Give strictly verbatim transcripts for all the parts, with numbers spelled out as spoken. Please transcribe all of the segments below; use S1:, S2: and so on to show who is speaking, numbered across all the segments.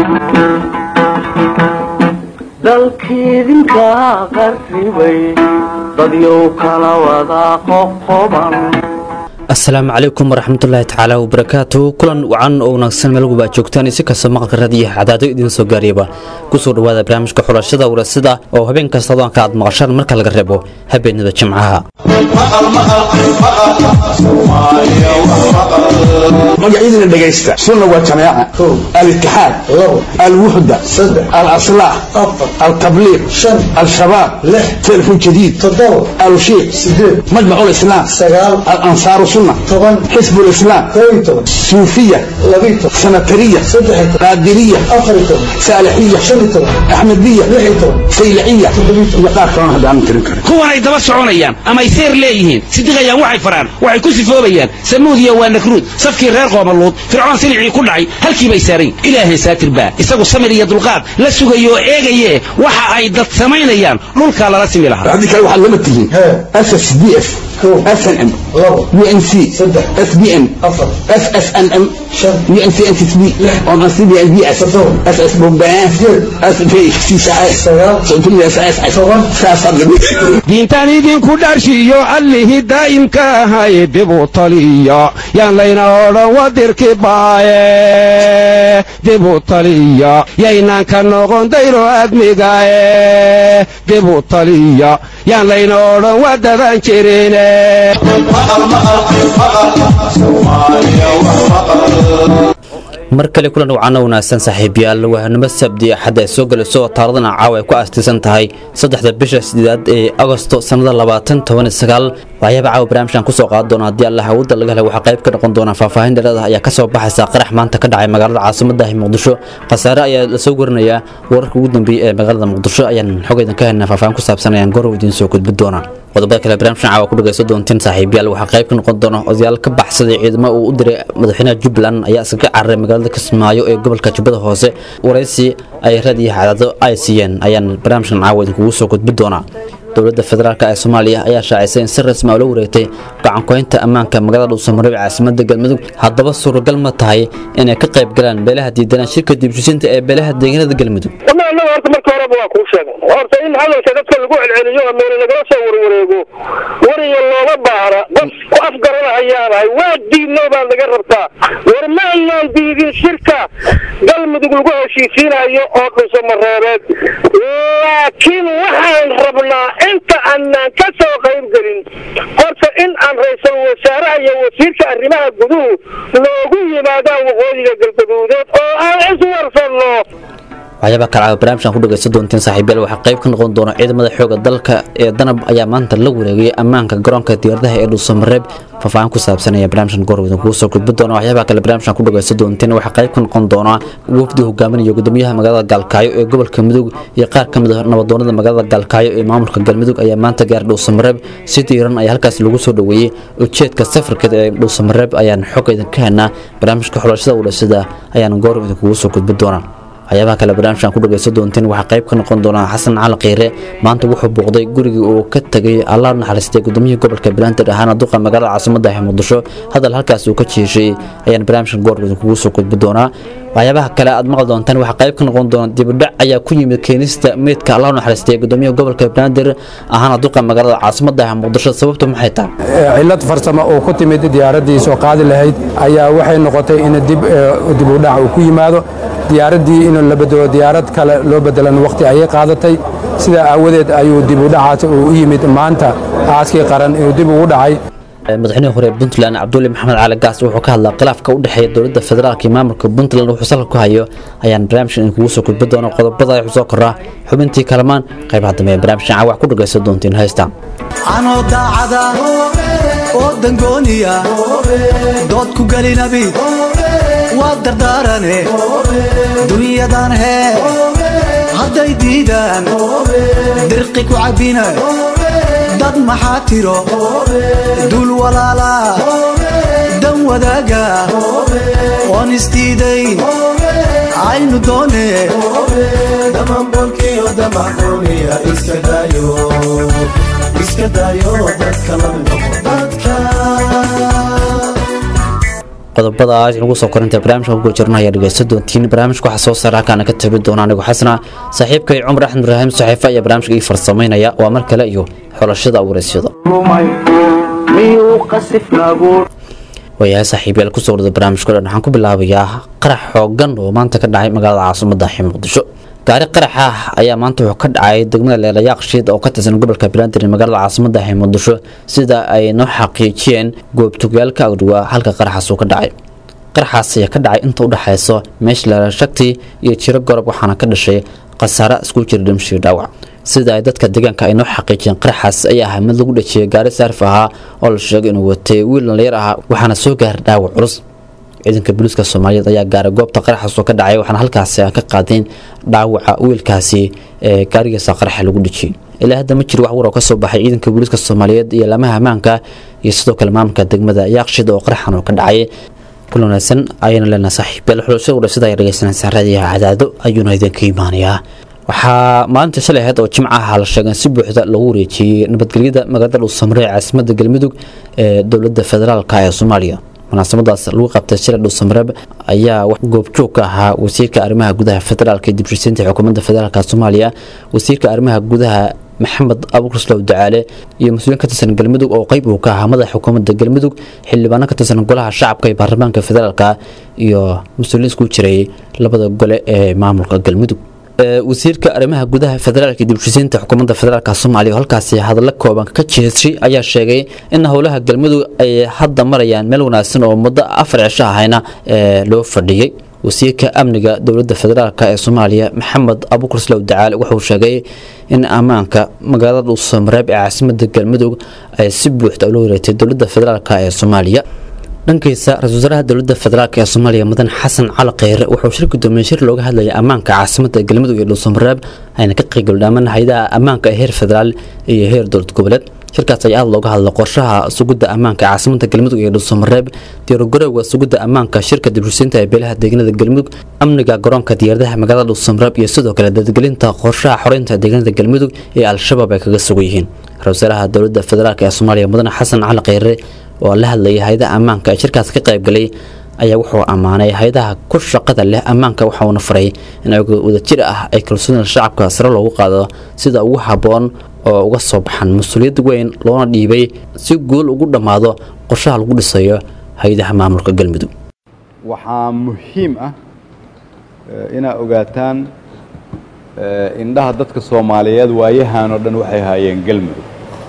S1: dalkiidinka qarribay dadyow kala wada qoqoban.
S2: asalaamu calaykum waraxmatullaahi tacaala wabarakaatu. kulan wacan oo wanaagsan meel walba joogtaan si kasta maqalka raadiyaha cadaado idiin soo gaariyaba kusoo dhawaada barnaamijka xulashada warasida oo habeen kasta doonka aad maqashaan marka laga reebo habeenada jimcaha.
S3: magaciidina dhagaysta sunna waa jamaaca al-ittixaad al-wuxda al-aslaah al-tabliiq al-shabaab telefon jadiid al-shiiq majmac al-islaam al-ansaaru sunna حزب الإسلام صوفية سنترية قادرية سالحية أحمدية سيلعية
S4: kuwan ay daba soconayaan ama ay seer leeyihiin sidiqayaan waxay faraan waxay ku sifoobayaan samuudiya waa nakruud safkii reer qoomaluud fircoon silicii ku dhacay halkii bay saaray ilaahay saatir baa isagu samir iyo dulqaad la sugayo oo eegaye waxa ay dad samaynayaan dhulka lala simi lahaa
S3: hadii kale waxa lama tihiin S S D F S N M U N C S B N S S N M U N C N T B on C B N B S S S Bombay S P C S
S4: diintan idinku dharshiyo allihii daa'imka ahay dib u taliya yaan layna odhan wadirki baaye dib u taliya yaynaan ka noqon dayro admigaye dib u taliya yaan layna odhan wadadan jirine
S2: mar kale kulan wacana wanaagsan saaxiibayaal wahanimo sabdi axad ay soo galayso taariikhdan caawa ay ku aastaysan tahay saddexda bisha sideedaad ee Agoosto sanada labaatan toban iyo sagaal waxyaaba caawa barnaamijkan ku soo qaad doona hadii Allah wada laga helay waxa qayb ka noqon doona faahfaahin dheeraad ah ayaa ka soo baxaysa qarax maanta ka dhacay magaalada caasimadda Muqdisho qasaare ayaa la soo warinayaa wararka ugu dambeeyay ee magaalada Muqdisho ayaan xogaydan ka helnaa faahfaahin ku saabsan ayaan goor idin soo gudbin doona qodobada kale barnaamijkan caawa ku dhageysan doontiin saaxiibayaal waxa qayb ka noqon doona odayaal ka baxsaday ciidamada uu u diray madaxweynaha Jubbaland ayaa iska carray magaalada Kismaayo ee gobolka Jubbada Hoose waraysi ay raadiyaha cadaado ay siiyeen ayaan barnaamijkan caawa idin soo gudbin doona dowladda federaalka ee Soomaaliya ayaa shaacisay in si rasmi ah loo wareegtay gacan ku haynta ammaanka magaalada Dhuusamareeb caasimadda Galmudug haddaba suuragal ma tahay inay ka qayb galaan beelaha diidan shirka dibshisinta ee beelaha deegaanada Galmudug
S5: wallahi horta marka hore waa ku sheegay horta in hadalka dadka lagu celceliyo meel laga soo warwareego wariyo looga baara dad ku afgaranayaanahay waa diidno baa laga rabtaa war ma aan diidin shirka Galmudug lagu heshiisiinayo oo Dhuusamareeb laakiin waxaan rabnaa inta aanan ka soo qayb galin horta in aan ra'iisul wasaaraha iyo wasiirka arrimaha guduhu loogu yimaadaan waqooyiga galbeed oo aan iswarsano
S2: waxyaaba kala barnaamijkan ku dhageysan doonteen saaxiibayaal waxa qayb ka noqon doona ciidamada xoogga dalka ee danab ayaa maanta la wareegay ammaanka garoonka diyaaradaha ee Dhuusamareeb faahfaahin ku saabsan ee barnaamijkan goorwada ku soo gudbin doona waxyaaba kale barnaamijkan ku dhageysan doonteen waxa qayb ka noqon doona wafdi hogaaminaya gudoomiyaha magaalada Galkaayo ee gobolka Mudug iyo qaar ka mid ah nabadoonnada magaalada Galkaayo ee maamulka Galmudug ayaa maanta gaar Dhuusamareeb si diiran ay halkaas lagu soo dhaweeyay ujeedka safarka ee Dhuusamareeb ayaan xogaydan ka helnaa barnaamijka xulashada warasida ayaan goorwada ku soo gudbin doona waxyaabaha kale barnaamijkan ku dhageysan doonteen waxa qayb ka noqon doona Xasan Cali Qiire maanta wuxuu booqday gurigii uu ka tagay Allah naxariistay gudoomiyaha gobolka Banaadir ahaan duqa magaalada caasimadda Muqdisho hadal halkaas uu ka jeeshay ayaan barnaamijkan goorwada ku soo gudbin doona waxyaabaha kale aad maqal doontaan waxa qayb ka noqon doona dib u dhac ayaa ku yimid keenista meedka Allah naxariistay gudoomiyaha gobolka Banaadir ahaan duqa magaalada caasimadda Muqdisho sababtu maxay tahay
S6: cilad farsamo oo ku timid diyaaradii soo qaadi lahayd ayaa waxay noqotay in dib dib u dhac uu ku yimaado diyaaradii in la bedelo diyaarad kale loo bedelan waqti ay qaadatay sida aawadeed ayuu dib u dhacaas u yimid maanta aaskii qaran inuu dib ugu dhacay
S2: madaxweynaha hore Puntland Cabdulle Maxamed Cali Gaas wuxuu ka hadlay khilaafka u dhaxeeya dowladda federaalka iyo maamulka Puntland wuxuu salka ku hayo ayaan barnaamijkan kugu soo gudbin doona qodobada ay soo koraa xubintii kalamaan qaybaha dambe barnaamijkan wax ku dhageysan doontiin haysta
S7: ano daacada oo dangooniya dood ku galinabi waa dardaarane dunyadan hee hadday diidaan dirqi ku cabina dad maxaa tiro dul walaala dan wadaaga oon isdiidayn aynu doone damanbolkiyo damaxuuniya iska dayo iska dayo dadka la noqo dadka
S2: qodobadaas lagu soo korinta barnaamijka ugu jirna ayaa dhageysan doontiin barnaamijka waxa soo saaraa kana ka tabi doona anigu xasana saaxiibkay Cumar Axmed Ibraahim saxiifa iyo barnaamijka ii farsameynaya waa mar kale iyo xulashada waraysiga
S1: miyuu qasif nagu
S2: ويا صاحبي الكسور ذا برامج كله نحن كبلا وياه قرح حوجن وما أنت كده عاي مقال عاصمة دحين مقدشو قاري قرحه أيام ما أنت كده عاي دقنا اللي يقشيد أو كتزن قبل كبلان تري مقال عاصمة دحين مقدشو سيدا أي نوع حقيقيين جوب تقال كأودوا حلقة قرحه سو كده عاي قرحه سيا كده عاي أنت وده حيسو مش لا شكتي يشرب قرب وحنا كده شيء قصارة سكول كردم شيء دوا sida ay dadka deegaanka ay noo xaqiijin qaraxaas ayaa ahaa mid lagu dhajiyay gaari saarf ahaa oo la sheegay inuu watay wiil dhalinyar ah waxaana soo gaaray dhaawac culus ciidanka booliska Soomaaliyeed ayaa gaaray goobta qaraxaas oo ka dhacay waxaana halkaas ka qaadeen dhaawaca wiilkaasi ee gaarigiisa qaraxa lagu dhajiyay ilaa hadda ma jiro wax war oo ka soo baxay ciidanka booliska Soomaaliyeed iyo lamaha amaanka iyo sidoo kale maamulka degmada Yaaqshiid oo qaraxan oo ka dhacay kulunaysan ayna lena saaxiibada xulashada u sida ay dhageysanaysan raadiyaha cadaado ayuuna idinka iimaanayaa waxaa maanta shalay ahayd oo jimcaha la sheegay si buuxda lagu wareejiyay nabadgelyada magaalada Dhuusamre ee caasimadda Galmudug ee dowladda federaalka ee Soomaaliya munaasabadaas lagu qabtay shirka Dhuusamre ayaa wax goobjoog ka ahaa wasiirka arrimaha gudaha federaalka ee dibshisinta xukuumadda federaalka Soomaaliya wasiirka arrimaha gudaha Maxamed Abuukar Salaw Ducaale iyo mas'uuliyiin ka tirsan Galmudug oo qayb uu ka ahaa madaxa xukuumadda Galmudug xildhibaano ka tirsan golaha shacabka ee baarlamaanka federaalka iyo mas'uuliyiin isku jiray labada gole ee maamulka Galmudug wasiirka arrimaha gudaha federaalka dibshisinta xukuumadda federaalka Soomaaliya halkaas hadallo kooban ka jeesay ayaa sheegay in howlaha Galmudug ay hadda marayaan meel wanaagsan oo muddo afar cisho ahayna loo fadhiyay wasiirka amniga dowladda federaalka ee Soomaaliya Maxamed Abuukar Salaw Ducaale wuxuu sheegay in amaanka magaalada Dhuusamre ee caasimadda Galmudug ay si buuxda u wareegtay dowladda federaalka ee Soomaaliya dhankiisa ra-iisul wasaaraha dowladda federaalka ee Soomaaliya Mudan Xasan Cali Kheyre wuxuu shir gudoomiye shir looga hadlayay amaanka caasimadda Galmudug iyo Dhuusamre ayna ka qayb galaan hay'adaha amaanka ee heer federaal iyo heer dowlad goboleed shirkaas ayaa aad looga hadlay qorshaha sugidda amaanka caasimadda Galmudug iyo Dhuusamre diyaargarowga sugidda amaanka shirka dibshisinta ee beelaha deegaanada Galmudug amniga garoonka diyaaradaha magaalada Dhuusamre iyo sidoo kale dadgelinta qorshaha xoreynta deegaanada Galmudug ee al-shabaab ay kaga sugan yihiin ra-iisul wasaaraha dowladda federaalka ee Soomaaliya Mudan Xasan Cali Kheyre oo la hadlayay hay'adaha amaanka ee shirkaas ka qayb galay ayaa wuxuu amaanay hay'adaha ku shaqada leh amaanka waxa uu faray in ay wadajir ah ay kalsoonida shacabka sare loogu qaado sida ugu haboon oo uga soo baxan mas'uuliyad weyn loona dhiibay si guul ugu dhamaado qorshaha lagu dhisayo hay'adaha maamulka Galmudug
S8: waxaa muhiim ah ina ogaataan indhaha dadka Soomaaliyeed waayahan oo dhan waxay haayeen Galmudug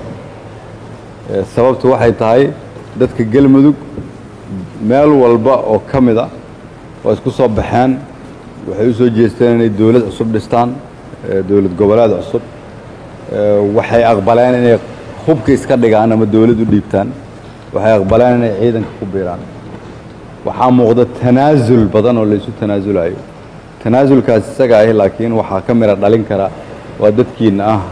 S8: sababtu waxay tahay dadka Galmudug meel walba oo kamid ah oo isku soo baxeen waxay u soo jeesteen inay dawlad cusub dhistaan dawlad goboleed cusub waxay aqbaleen inay hubka iska dhigaan ama dawlad u dhiibtaan waxay aqbaleen inay ciidanka ku biiraan waxaa muuqda tanaasul badan oo la isu tanaasulayo tanaasulkaas isaga ah laakiin waxaa ka mira dhalin kara waa dadkiina ah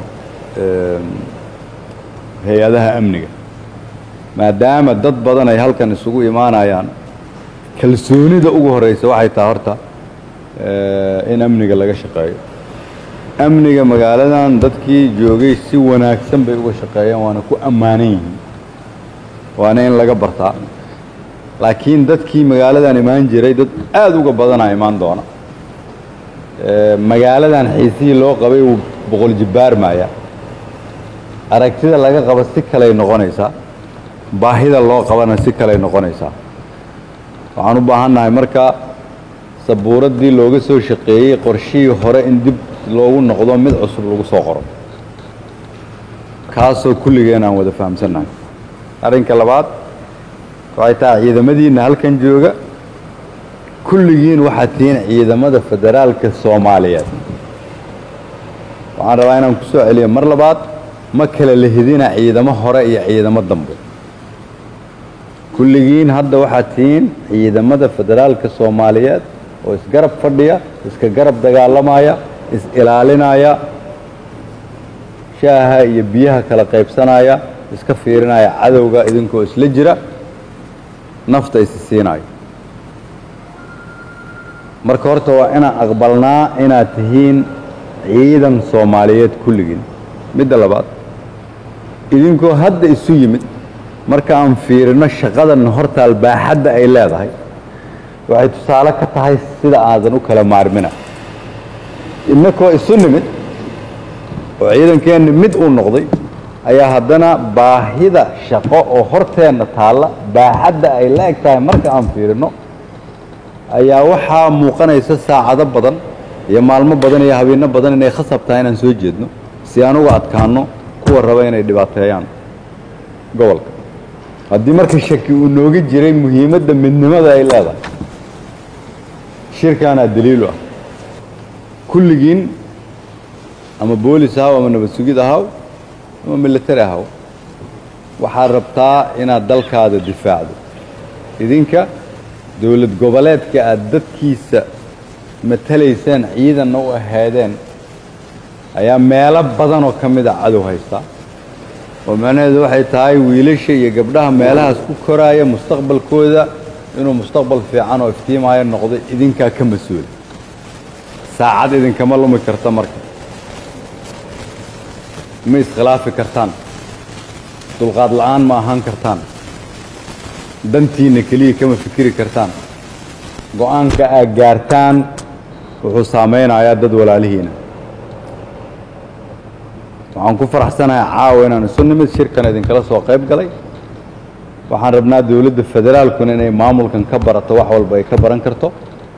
S8: hay'adaha amniga maadaama dad badan ay halkan isugu imaanayaan kalsoonida ugu horeysa waxay tahay horta in amniga laga shaqeeyo amniga magaaladan dadkii joogay si wanaagsan bay uga shaqeeyeen waana ku ammaanan yihiin waana in laga bartaa laakiin dadkii magaaladan imaan jiray dad aad uga badanaa imaan doona magaaladan xiisihii loo qabay uu boqol jibbaar maaya aragtida laga qabo si kale ay noqonaysaa baahida loo qabana si kale ay noqonaysaa waxaan u baahannahay marka sabuuraddii looga soo shaqeeyey qorshihii hore in dib loogu noqdo mid cusub lagu soo qoro kaasoo kulligeen aan wada fahamsannahay arrinka labaad waxay tahay ciidamadiinna halkan jooga kulligiin waxaad tihiin ciidamada federaalka Soomaaliyeed waxaan rabaa inaan ku soo celiyo mar labaad ma kala lehidina ciidamo hore iyo ciidamo dambe kulligiin hadda waxaad tihiin ciidamada federaalka Soomaaliyeed oo isgarab fadhiya iska garab dagaalamaya is ilaalinaya shaaha iyo biyaha kala qaybsanaya iska fiirinaya cadowga idinkoo isla jira nafta is siinaya marka horta waa inaan aqbalnaa inaad tihiin ciidan Soomaaliyeed kulligiin midda labaad idinkoo hadda isu yimid marka aan fiirino shaqadan horta albaaxadda ay leedahay waxay tusaale ka tahay sida aadan u kala maarmina innakoo isu nimid oo ciidankeenna mid uu noqday ayaa haddana baahida shaqo oo horteenna taalla baaxadda ay la eg tahay marka aan fiirino ayaa waxaa muuqanaysa saacado badan iyo maalmo badan iyo habeenno badan inay khasab tahay inaan soo jeedno si aan uga adkaanno kuwa raba inay dhibaateeyaan gobolka haddii marka shaki uu nooga jiray muhiimadda midnimada ay leedahay shirkaanaa daliilu ah kulligiin ama boolis ahaw ama nabad sugid ahaw ama militari ahaw waxaad rabtaa inaad dalkaada difaacdo idinka dowlad goboleedka aad dadkiisa matalaysaan ciidanna u ahaadeen ayaa meelo badan oo ka mid a cadow haystaa oo macnaheedu waxay tahay wiilasha iyo gabdhaha meelahaas ku koraaya mustaqbalkooda inuu mustaqbal fiican oo iftiimaayo noqdo idinkaa ka mas-uula saacad idinkama lumi karta marka ma iskhilaafi kartaan dulqaad la'aan ma ahaan kartaan dantiinna keliya kama fikiri kartaan go'aanka aad gaartaan wuxuu saamaynayaa dad walaalihiina waxaan ku faraxsanahay caawa inaan isu nimid shirkan idinkala soo qayb galay waxaan rabnaa dowladda federaalkuna inay maamulkan ka barato wax walba ay ka baran karto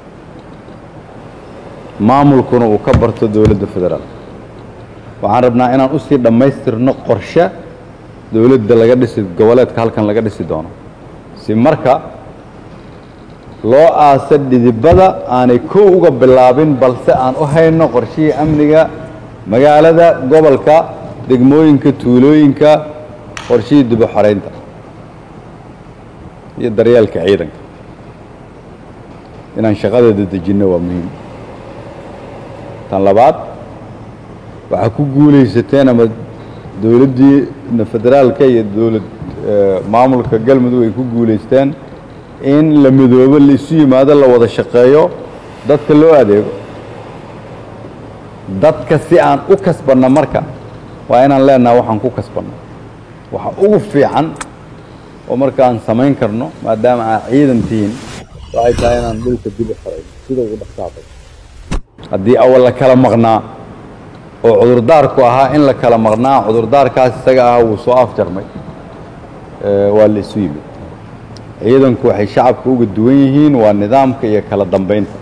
S8: maamulkuna uu ka barto dowladda federaalka waxaan rabnaa inaan usii dhammaystirno qorshe dowladda laga dhisi goboleedka halkan laga dhisi doono si marka loo aasa dhidibada aanay kow uga bilaabin balse aan u hayno qorshihii amniga magaalada gobolka degmooyinka tuulooyinka qorshihii dib u xoreynta iyo daryeelka ciidanka inaan shaqadeeda dejinno waa muhiim tan labaad waxaa ku guulaysateen ama dowladdiina federaalka iyo dowlad maamulka galmudug ay ku guulaysteen in la midoobo la isu yimaado la wada shaqeeyo dadka loo adeego dadka si aan u kasbanno marka waa inaan leenaha waxaan ku kasbanno waxa ugu fiican oo marka aan samayn karno maadaama aan ciidan tihiin waxay tahay inaan dhulka dib u xorayno sida ugu dhaqsaaqay haddii awal la kala maqnaa oo cudurdaarku ahaa in la kala maqnaa cudurdaarkaas isaga ah wuu soo afjarmay waa la isu yimid ciidanku waxay shacabka uga duwan yihiin waa nidaamka iyo kala dambaynta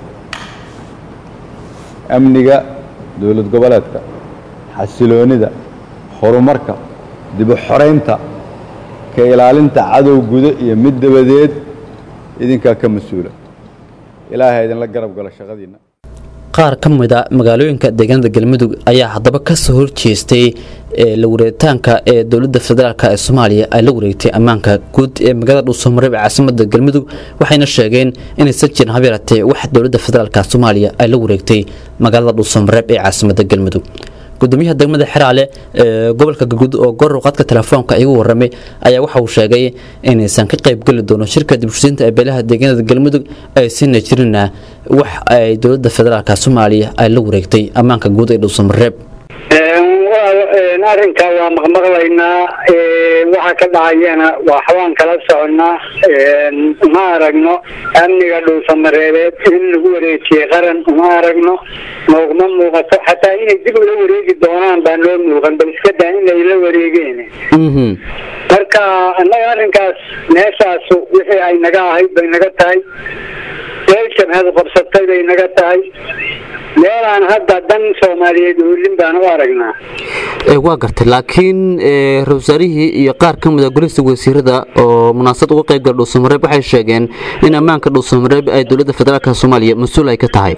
S8: amniga dowlad goboleedka xasiloonida horumarka dib u xoraynta ka ilaalinta cadow gudo iyo mid dabadeed idinkaa ka mas-uula ilaahay idinla garab galo shaqadiinna
S2: qaar ka mid a magaalooyinka deegaanada galmudug ayaa haddaba ka soo horjeestay la wareegitaanka ee dowladda federaalk ee soomaaliya ay la wareegtay ammaanka guud ee magaalada dhuusamareeb ee caasimada galmudug waxayna sheegeen inaysan jirin habeeratee wax dowladda federaalk soomaaliya ay la wareegtay magaalada dhuusamareeb ee caasimada galmudug gudoomiyaha degmada xeraale ee gobolka galguud oo goor qadka telefoonka igu waramay ayaa waxa uu sheegay inaysan ka qayb gali doono shirka dibshiinta ee beelaha deegaanada galmudug ay sina jirina wax ay dowladda federaalka Soomaaliya ay la wareegtay amaanka guud ee dhuusamareeb
S5: ee arrinka waa maqmaqlaynaa ee waxa ka dhacayana waa xawaan kala soconaa ee ma aragno amniga dhuusamareebeed in lagu wareejiyay qaran ma aragno noogma muuqato xataa inay dib ula wareegi doonaan baa loo muuqan bal iska daa inay la wareegeen marka annaga arrinkaas meeshaas wixii ay naga ahayd bay naga tahay meeshan hada qabsatay bay naga tahay meelaan hadda dan Soomaaliyeed ulin baan u aragnaa
S2: ee waa gartay laakiin ee rawasaarihii iyo qaar ka mid ah goliska wasiirada oo munaasabad uga qayb galay dhuusamareeb waxay sheegeen in amaanka dhuusamareeb ay dowladda federaalka Soomaaliya mas'uul ay ka tahay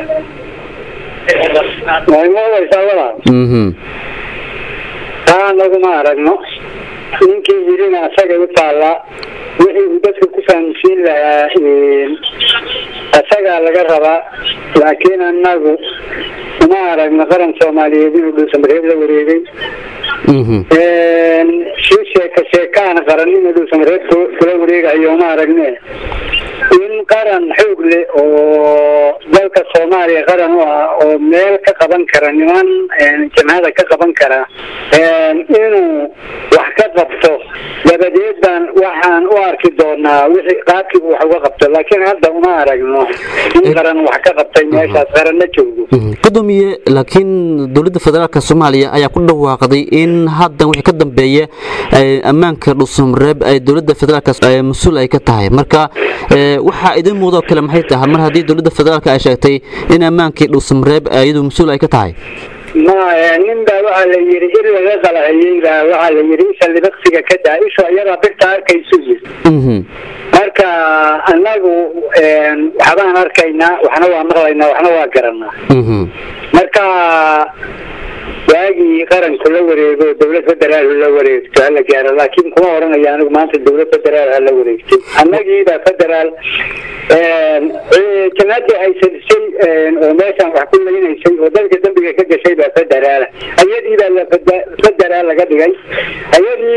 S2: mhm
S5: taa laguma aragno ninkii yirina asaga u taala wixii dadku ku fahamsiin lahaa asaga laga rabaa laakiin annagu ma aragno qaran Soomaaliyeed inuu dhuusamareeb la wareegay mhm ee sheeka sheekaan qaran inuu dhuusamareeb kula wareegayo ma aragne in qaran xoog leh oo dalka Soomaaliya qaran u ah oo meel ka qaban kara niman jamhada ka qaban kara inuu wax ka qabto dabadeed baan waxaan u arki doonaa wixii qaabkii wax uga qabto laakiin hadda uma aragno in qaran wax ka qabtay meeshaas qaran ma joogo
S2: gudoomiye laakiin dowladda federaalka Soomaaliya ayaa ku dhawaaqday in hadda wixii ka dambeeya ammaanka Dhuusamareeb ay dowladda federaalka mas'uul ay ka tahay marka waxa idin muuqdo kale maxay tahay mar haddii dowladda federaalka ay sheegtay in ammaankii Dhuusamareeb ayadu mas'uul ay ka tahay
S5: ما نبى وعلى يري إلا غزل هيدا وعلى يري إيش اللي بقصي كده إيش يرى بتاعك يسوي. مركا الناجو حبان أركينا وحنا وامرنا وحنا واقرنا. مركا باقي قرن كل وريق دولة فدرال ولا وريق هلا جارا لكن كم ورنا يعني ما أنت دولة فدرال هلا وريق. الناجي إذا فدرال كنادي هاي شيء وماشان وحكون لنا شيء وذلك ذنبك كذا شيء فدرال أيدي إذا فدرال لقد جاي أيدي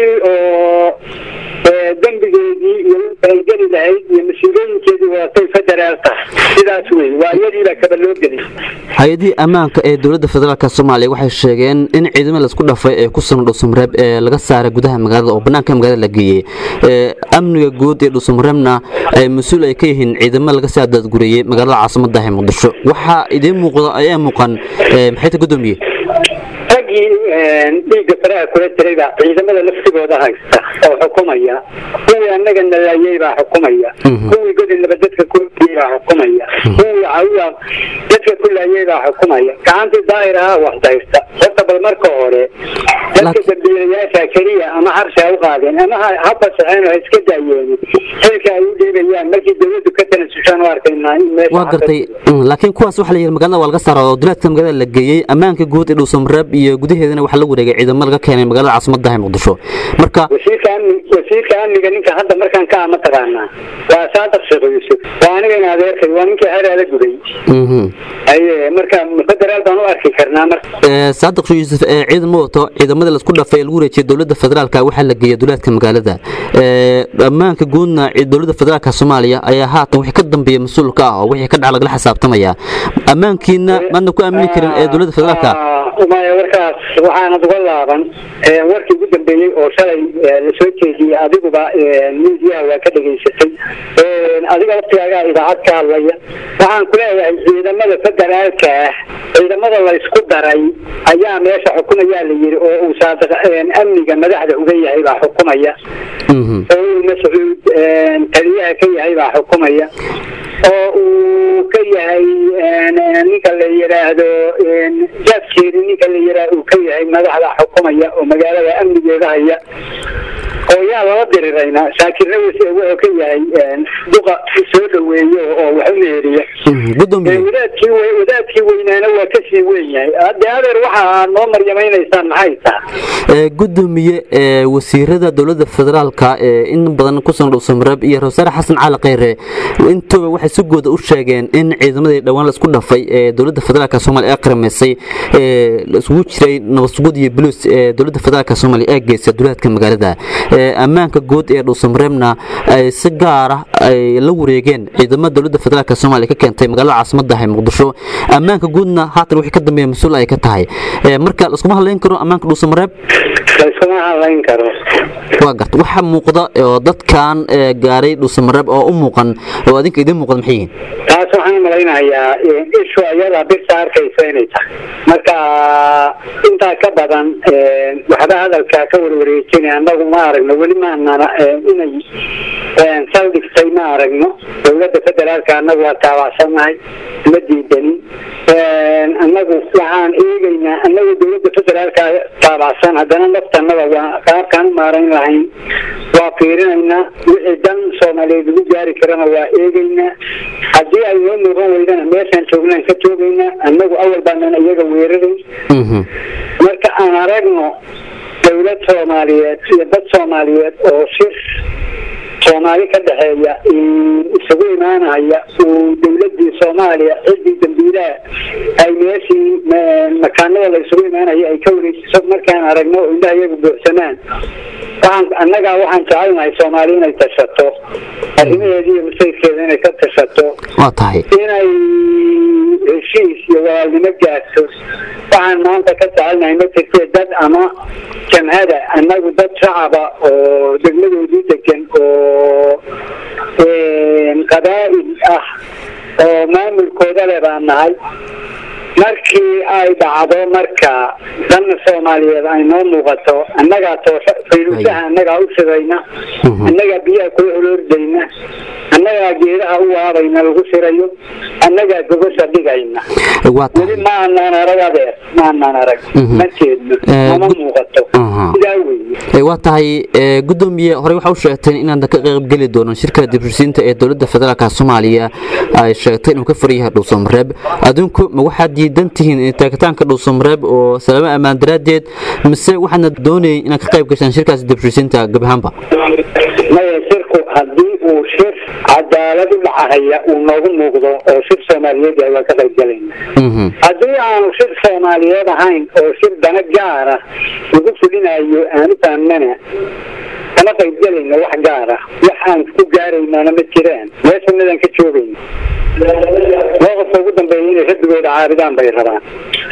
S5: ذنبك دي يجري لهاي يمشيين كذي وطي فدرال إذا سوي وأيدي إذا كبلوك دي.
S2: هايدي أمانك دولة فدرالك الصومالية waxay sheegeen in ciidamada la isku dhafay ee ku sugan Dhuusamareeb ee laga saaray gudaha magaalada oo banaanka magaalada la geeyay ee amniga guud ee Dhuusamareebna ay mas'uul ay ka yihiin ciidamada laga soo dadguriyay magaalada caasimadda ah Muqdisho waxa idin muuqda ayaa muuqan maxay ta gudoomiye
S5: ragii dhiiga faraha kula jiray baa ciidamada laftigooda haysta oo xukumaya kuwii annaga nalaayay baa xukumaya kuwii godin nabadda ku jiray xukumaya kuwii caawiya dadka kullaayay baa xukumaya gacanta daayira wax daysta horta bal marka hore dadka dambiilayaasha kaliya ama harsha u qaadeen ama habba saxeen oo iska daayeen xilka ay u dhiibayaan markii dawladdu ka tanaasushaan oo arkaynaa in meesha
S2: waa gartay laakiin kuwaas waxa la yiri magaalada waa laga saaray oo duleedka magaalada la geeyay ammaanka guud ee Dhuusamareeb iyo gudaheedana waxa la wareegay ciidamada laga keenay magaalada caasimadda ah Muqdisho marka
S5: wasiirka wasiirka amniga ninka hadda markaan ka ama taqaana waa saadaq Sheekh Yuusuf waa aniga in adeerkay waa ninka haraada guday mhm ay marka federaal baan u arki karnaa marka
S2: ee saadaq Yuusuf ee ciidamada wato ciidamada la isku dhafay lagu wareejiyay dowladda federaalka waxa la geeyay duleedka magaalada ee ammaanka guudna dowladda federaalka Soomaaliya ayaa haatan wixii ka dambeeyay mas'uul ka ah oo wixii ka dhac laga xisaabtamaya ammaankiina madna ku aamini karin ee dowladda federaalka
S5: uma warkaas waxaan uga laaban ee warkii ugu dambeeyay oo shalay la soo jeediyay adiguba miidiyaha waa ka dhageysatay ee adiga waqtigaaga idaacad ka hadlaya waxaan ku leeyahay ciidamada federaalka ciidamada la isku daray ayaa meesha xukumaya la yiri oo uu saadaqa amniga madaxda uga yahay baa xukumaya oo mas'uul taliyaha ka yahay baa xukumaya oo uu ka yahay ninka la yiraahdo jadkeed ninka la yiraahdo uu ka yahay madaxda xukumaya oo magaalada amnigeeda haya oo yaa la dirirayna shaakirna wuxuu ka yahay duqa soo dhaweeyo oo wax u meeriyo
S2: gudoomiye
S5: wadaadkii wadaadkii weynaana waa ka sii weyn yahay adeer waxa noo maryameynaysan maxay tahay
S2: gudoomiye wasiirada dowladda federaalka ee in badan ku soo Dhuusamareeb iyo Rasaar Xasan Cali Qeyre intuba waxay si guud u sheegeen in ciidamadii dhawaan la isku dhafay ee dowladda federaalka Soomaaliya ay qaramaysay ee isugu jiray nabadsuguud iyo buluus ee dowladda federaalka Soomaaliya ay geysay duleedka magaalada ee ammaanka guud ee Dhuusamareebna ay si gaar ah ay la wareegeen ciidamada dowladda federaalka Soomaaliya ka keentay magaalada caasimadda ah Muqdisho ammaanka guudna haatan wixii ka dambeeyay mas'uul ay ka tahay ee marka la isku hadlayn karo ammaanka Dhuusamareeb
S5: la isku hadlayn karo
S2: waa garta waxa muuqda oo dadkan gaaray Dhuusamareeb oo u muuqan oo adinka idin muuqda maxay yihiin
S5: taas waxaan malaynayaa ishu ayada birta arkaysa inay tahay marka inta ka badan waxba hadalka ka warwareejinay anagu ma aragno wali ma nana inay saldhigtay ma aragno dowladda federaalka anagu waa taabacsannahay ma diidanin anagu waxaan eegaynaa anagu dowladda federaalka taabacsan haddana naftanada waa qaabkaan u maarayn lahayn waa fiirinaynaa wixii dan Soomaaliyeed ugu gaari karana waa eegaynaa haddii ay noo muuqan weydana meeshaan joognaan ka joogaynaa anagu awal baanan iyaga weeraray marka aan aragno dowlad Soomaaliyeed iyo dad Soomaaliyeed oo shir Soomaali ka dhaxeeya isugu imaanaya oo dowladda Soomaaliya cidii dambiilaha ay meeshii
S9: makaanada la isugu imaanaya ay ka wareejiso markaan aragno oo indhaha iyagu buuxsanaan waxaan annagaa waxaan jecelnahay soomaali inay tashato arrimaheeda iyo masayrkeeda inay ka tashato
S2: waa tahay
S9: inay heshiis iyo walaalnimo gaarto waxaan maanta ka jecelnahay ma jirtee dad ama jamhada annagu dad shacaba oo degmadoodii degan oo qabaa'il ah oo maamulkooda le baan nahay markii ay dhacdo marka danna soomaaliyeed ay noo muuqato annagaa toosha fayruusaha annagaa u shidayna annagaa biyaha kula holoordayna annagaa geedaha u waabayna lagu shirayo annagaa gogosha dhigayna weli ma anaan arag adeer ma anaan arag ma jeedno nama muuqato sidaa weye
S2: waa tahay gudoomiye horey waxa u sheegteen inaan ka qaybgeli doono shirka dibshisiinta ee dowladda federaalka Soomaaliya ay sheegtay inuu ka fariyaha Dhuusamareeb adinku ma waxa diidan tihiin in taagitaanka Dhuusamareeb oo salaamo amaan daraadeed mise waxaana doonay in ka qayb gashaan shirkaas dibshisiinta gabahanba
S9: maya shirku haddii uu shir cadaalad u dhacaya uu noogu muuqdo oo shir Soomaaliyeed ay waa ka qayb galayna haddii aanu shir Soomaaliyeed ahayn oo shir dana gaara ugu fulinayo aanu taamana kama qayb galayna wax gaara waxaan ku gaaraynana ma jiraan meeshaanadan ka joogayna waqtiga ugu dambeeyay inay rabbigooda caabidaan bay rabaan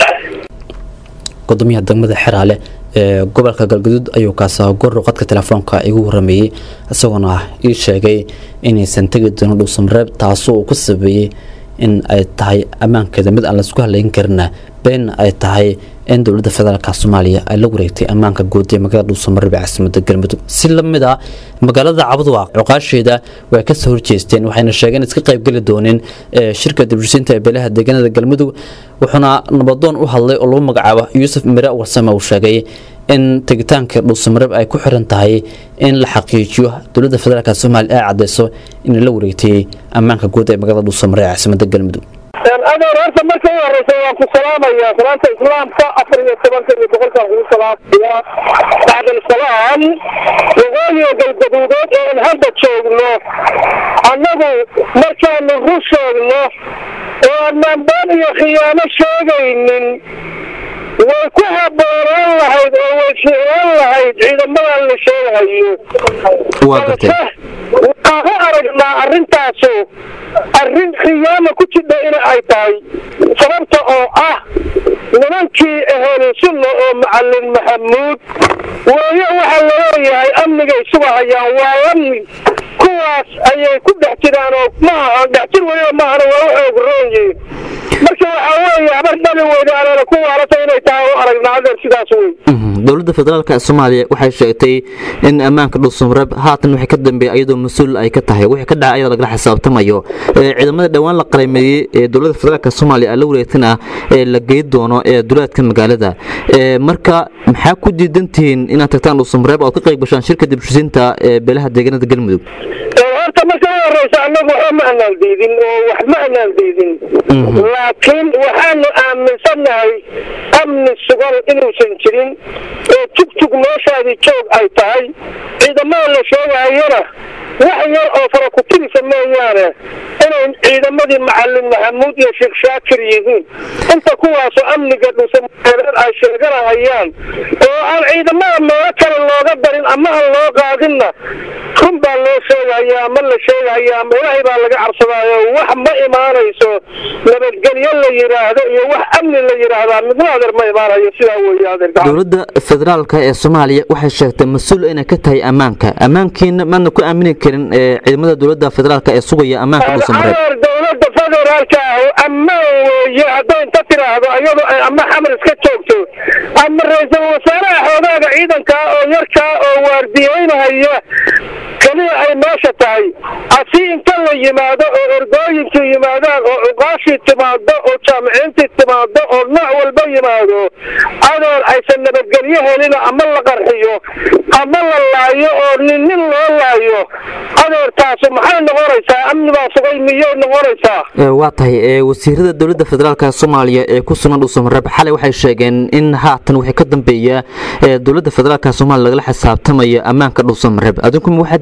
S2: gudoomiyaha degmada Xiraale ee gobolka Galgaduud ayuu ka soo goro qadka telefoonka igu waramayay isagoo ii sheegay inaysan tagi doonin Dhuusamareeb taasoo uu ku sabeeyay in ay tahay ammaankeeda mid aan la isku haleyn karin been ay tahay in dowladda federaalka Soomaaliya ay la wareegtay ammaanka guud ee magaalada Dhuusamareeb ee caasimadda Galmudug si lamid ah magaalada Cabudwaaq cuqaasheeda way ka soo horjeesteen waxayna sheegeen iska qayb gali dooneen shirka dibshisiinta ee beelaha deegaanada Galmudug wuxuuna nabadoon u hadlay oo loo magacaabo Yuusuf Mira Warsame uu sheegay in tagitaanka Dhuusamareeb ay ku xiran tahay in la xaqiijiyo dowladda federaalka Soomaaliya ay cadeyso in la wareegtay ammaanka guud ee magaalada Dhuusamareeb ee caasimadda Galmudug
S5: أنا رأيت مركز الرئيس والسلام يا سلامة الإسلام كأفر يتبان كذي بقول كذي السلام يا بعد السلام يقول يا جدودات إن هذا شيء الله أنه مركز الرئيس الله وأن بني خيانة شيء من وكها بوران لهيد وشيران لهيد إذا ما اللي شيء هيو
S2: واقعتين
S5: وقاها أرجنا أرنتاسو أرن خيانة كتب إلى أيتاي سببت أو أه نمانكي أهل سنة أو معلم محمود ويوحى اللوري هاي أمني يسوى هيا وأمني كواس أي كل احتران ما احتر ويا ما أنا وروحي وقروني marka waxa weeye abardana wadaana ku waarata inay tahay aragna hadal sidaas weey
S2: dowladda federaalka Soomaaliya waxay sheegtay in ammaanka Dhuusamareeb haatan wixii ka dambeeyay iyadoo mas'uul ay ka tahay wixii ka dhacay laga xisaabtamayo ciidamada dhawaan la qareemay ee dowladda federaalka Soomaaliya la wareegtana ee la geey doono ee duleedka magaalada marka maxaa ku diidantiin inaad tagtaan Dhuusamareeb oo ka qayb gashaan shirka dibshisiinta ee beelaha deegaanada Galmudug
S5: horta marka horeysa anagu ma aanan diidin oo wax ma aanan diidin laakiin waxaan aaminsanahay amni sugan inuusan jirin oo tugtug meeshaadii joog ay tahay ciidamada la sheegayana wax yar oo fara ku tirisa mooyaane inay ciidamadii macallin Maxamuud iyo Sheekh Shaakir yihiin inta kuwaasoo amniga Dhuusamareeb ay sheeganayaan oo aan ciidamada meel kale looga darin ama aan loo qaadinna kun baa loo sheegayaa ama la sheegayaa ilaahay baa laga cabsadaayo wax ma imaanayso nabadgelyo la yiraahdo iyo wax amni la yiraahdo midna adeer ma imaanayo sidaa weeye adeer
S2: dowladda federaalka ee Soomaaliya waxay sheegtay mas'uul inay ka tahay ammaanka ammaankiina ma ku aamini karin ciidamada dowladda federaalka ee sugaya ammaanka Dhuusamareeb
S5: dowladda federaalka ammaan weeye haddii inta tiraahdo ayadoo ama xamar iska joogto ama ra'iisul wasaaraha xoogaaga ciidanka oo yarka oo waardiyeynaya kaliya ay meesha tahay asi inta la yimaado oo ergooyinka yimaadaan oo uqaashi timaado oo jaamiciinta timaado oo nooc walba yimaado adeer aysan nabadgelyo helin ama la qarxiyo ama la laayo oo nin nin loo laayo adeer taas maxay noqonaysaa amni baa sugay miyay noqonaysaa
S2: waa tahay wasiirada dowladda federaalka Soomaaliya ee ku sugan Dhuusamareeb xalay waxay sheegeen in haatan wixii ka dambeeya dowladda federaalka Soomaaliya laga xisaabtamayo ammaanka Dhuusamareeb adinku waxa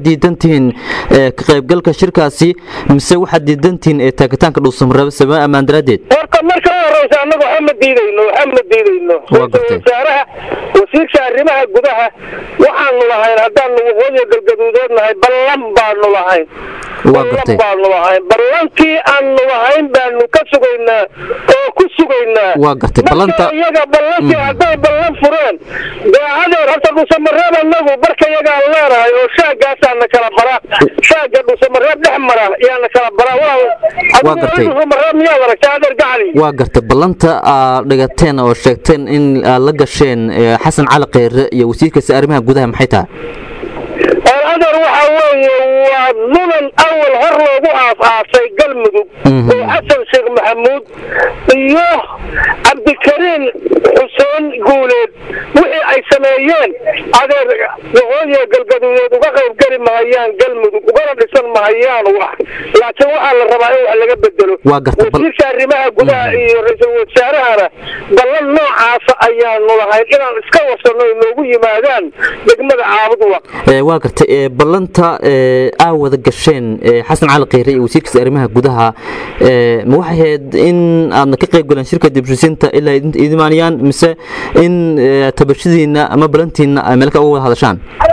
S2: diidantihiin ka qaybgalka shirkaasi mise waxaad diidantihiin ee taagitaanka dhuusamareeb sabab ammaan daraadeed
S5: horta marka u horeysa annagu waxa ma diidayno waxa ma diidayno wasaaraha wasiirka arrimaha gudaha waxaanu lahayn haddaanu waqooyiga galgaduudeed nahay ballan baanu lahayn
S2: waa gartay
S5: baanu lahayn ballankii aanu lahayn baanu ka sugaynaa oo ku sugaynaa
S2: waa gartay ballanta
S5: iyaga ballankii hadday ballan fureen daacadeer horta dhuusamareeb annagu barka iyagaan leenahay oo shaagaasaana kala bara shaaga dhuusamareeb dhex mara yaana kala bara
S2: waa gartay
S5: dhuusamareeb miyaad aragtaa adeer gacali
S2: waa gartay ballanta aad dhigateen oo sheegteen in aad la gasheen xasan cali kheyre iyo wasiirkiisa arrimaha gudaha maxay tahay
S5: adeer waxa weeye waa dulan awal hor loogu aasaasay galmudug oo xasan sheekh maxamuud iyo cabdikariin xuseen guuleed wixii ay sameeyeen adeer waqooyiga galgaduudeed uga qayb geli mahayaan galmudug ugana dhisan mahayaan wax laakiin waxaa la rabaa in wax laga bedelo wasiirka arrimaha gudaha iyo ra-iisul wasaarahana ballan noocaasa ayaanu lahayn inaan iska wasano ay noogu yimaadaan degmada caabudwa
S2: waa gartay ballanta aa wada gasheen xasan cali kheyre iyo wasiirkiisa arrimaha gudaha ma waxay ahayd in aadna ka qayb galeen shirka dibshisiinta ilaa idimaaniyaan mise in tabashadiina ama ballantiina ay meel ka uga wada hadashaan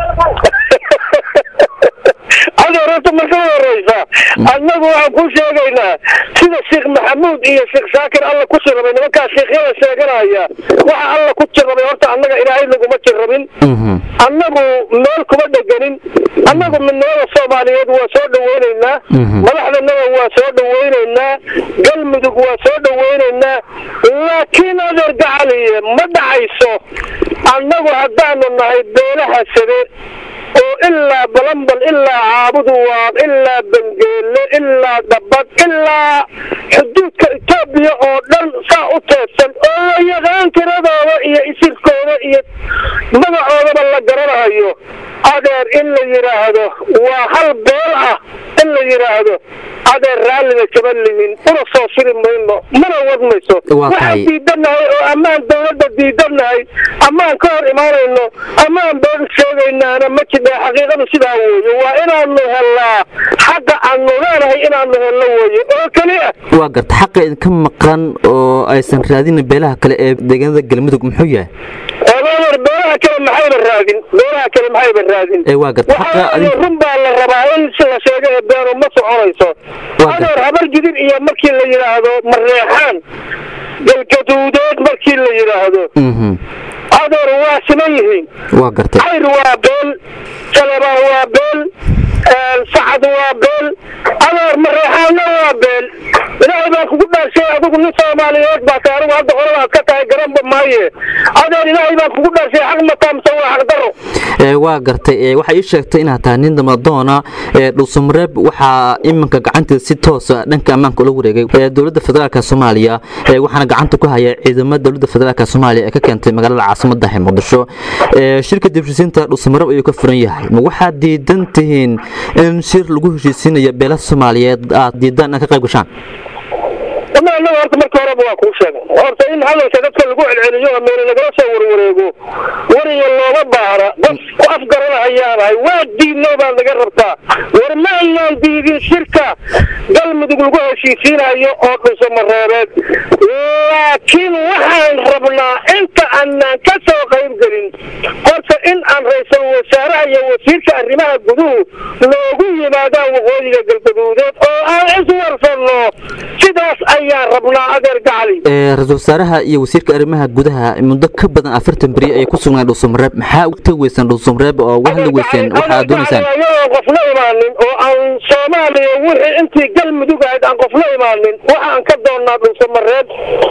S5: adeerta marka u horeysa annagu waxaan ku sheegaynaa sida sheekh maxamuud iyo sheekh shaakir alla ku jirrabay nimankaa sheekhyada sheeganaya waxa alla ku jirrabay horta annaga ilaahay naguma jirrabin annagu meel kuma dheganin annagu midnimada soomaaliyeed waa soo dhaweynaynaa madaxdanada waa soo dhaweynaynaa galmudug waa soo dhaweynaynaa laakiin adeer gacaliye ma dhacayso annagu haddaanu nahay beelaha sade oo ilaa balambal ilaa caabudu waan ilaa bangeele ilaa dhabad ilaa xuduudka etoobiya oo dhan saa u teedsan oo la yaqaan tiradooda iyo isirkooda iyo magacoodaba la garanayo adeer in la yidhaahdo waa hal beel ah in la yidhaahdo adeer raallina kama limin una soo shiri mayno mana wadmayso waxaan diidanahay oo ammaan dawladda diidanahay ammaan ka hor imaanayno ammaan been sheegaynaana ma jidha xaqiiqadu sidaa weeye waa inaanu helnaa xaqa aanu leenahay inaanu helno weeye oo keliya
S2: waa garta xaqa idinka maqan oo aysan raadin beelaha kale ee deegaanada galmudug muxuu yahay
S5: adeer beelaha kale maxayba raadin beelaha kale maxayba raadin
S2: ee waa garta xaqa
S5: adin run baa la rabaa in si la sheego ee beenu ma soconayso adeer habar jidin iyo markii la yidhaahdo mareexaan galgaduudeed markii la yidhaahdo adeer waa siman yihiin
S2: waa gartay
S5: cayr waa beel salebaan waa beel sacad waa beel adeer mareexaanna waa beel ilaahay baa kugu dhaarshay adigu nin soomaaliyeed baa tahay anigu hadda horadaad ka tahay garanba maaye adeer ilaahay baa kugu dhaarshay xaq mataa mise waa xaq daro
S2: waa gartay waxay ii sheegtay inaad tahay nin damadoona dhuusamareeb waxaa iminka gacanteeda si toosa dhanka ammaanka ula wareegay dowladda federaalka soomaaliya waxaana gacanta ku haya ciidamada dowladda federaalka soomaaliya ee ka keentay magaalada caasimada ee muqdisho shirka dibshisiinta dhuusamareeb ayuu ka furan yahay ma waxaad diidan tihiin in shir lagu heshiisiinayo beelaha soomaaliyeed aad diidaan inaad ka qayb gashaan
S5: anaga horta marka horeba waa kuu sheegay horta in hadalka dadka lagu celceliyo oo meel lagala soo warwareego wariga looma baahna qof ku afgaranahayaanahay waa diidno baa naga rabtaa war ma aynaan diidin shirka galmudug lagu heshiisiinayo oo dhuusamareebeed laakiin waxaan rabnaa inta aanaan ka soo qayb gelin horta in aan ra-iisul wasaaraha iyo wasiirka arrimaha guduhu loogu yimaadaan waqooyiga galgaduudeed oo aan iswarsanno sidaas ayaan rabnaa adeer gacali
S2: ra-iisul wasaaraha iyo wasiirka arrimaha gudaha muddo ka badan afartan beri ay ku sugnaan dhuusamareeb maxaa uga tagi weysaan dhuusamareeb oo wax la weyseen waxa aad doonaysaan
S5: ayagoo qofla imaanin oo aan soomaaliya wixii intii galmudug ahayd aan qofla imaanin waxaan ka doonnaa dhuusamareeb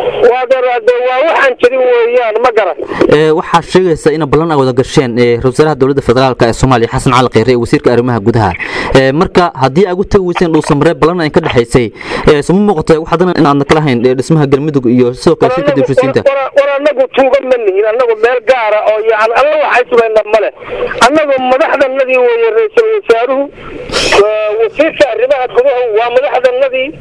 S5: waa waxaan jirin weeyaan ma garan
S2: waxaa sheegaysa in ballan ay wada gasheen ra-iisul wasaaraha dowladda federaalka ee soomaaliya xasan cali kheyre iyo wasiirka arrimaha gudaha marka haddii aad uga tagi weyseen dhuusamareeb ballan ay ka dhexaysay suma muuqata wax haddana in aadna kala hayn dhismaha galmudug iyo sidoo kale shirka dibshisiinta
S5: war annagu tuuga ma nihin annagu meel gaara oo yani alla waxay subayna male annagu madaxdanadii weeye ra-iisul wasaaruhu wasiirka arrimaha gudaha waa madaxdanadii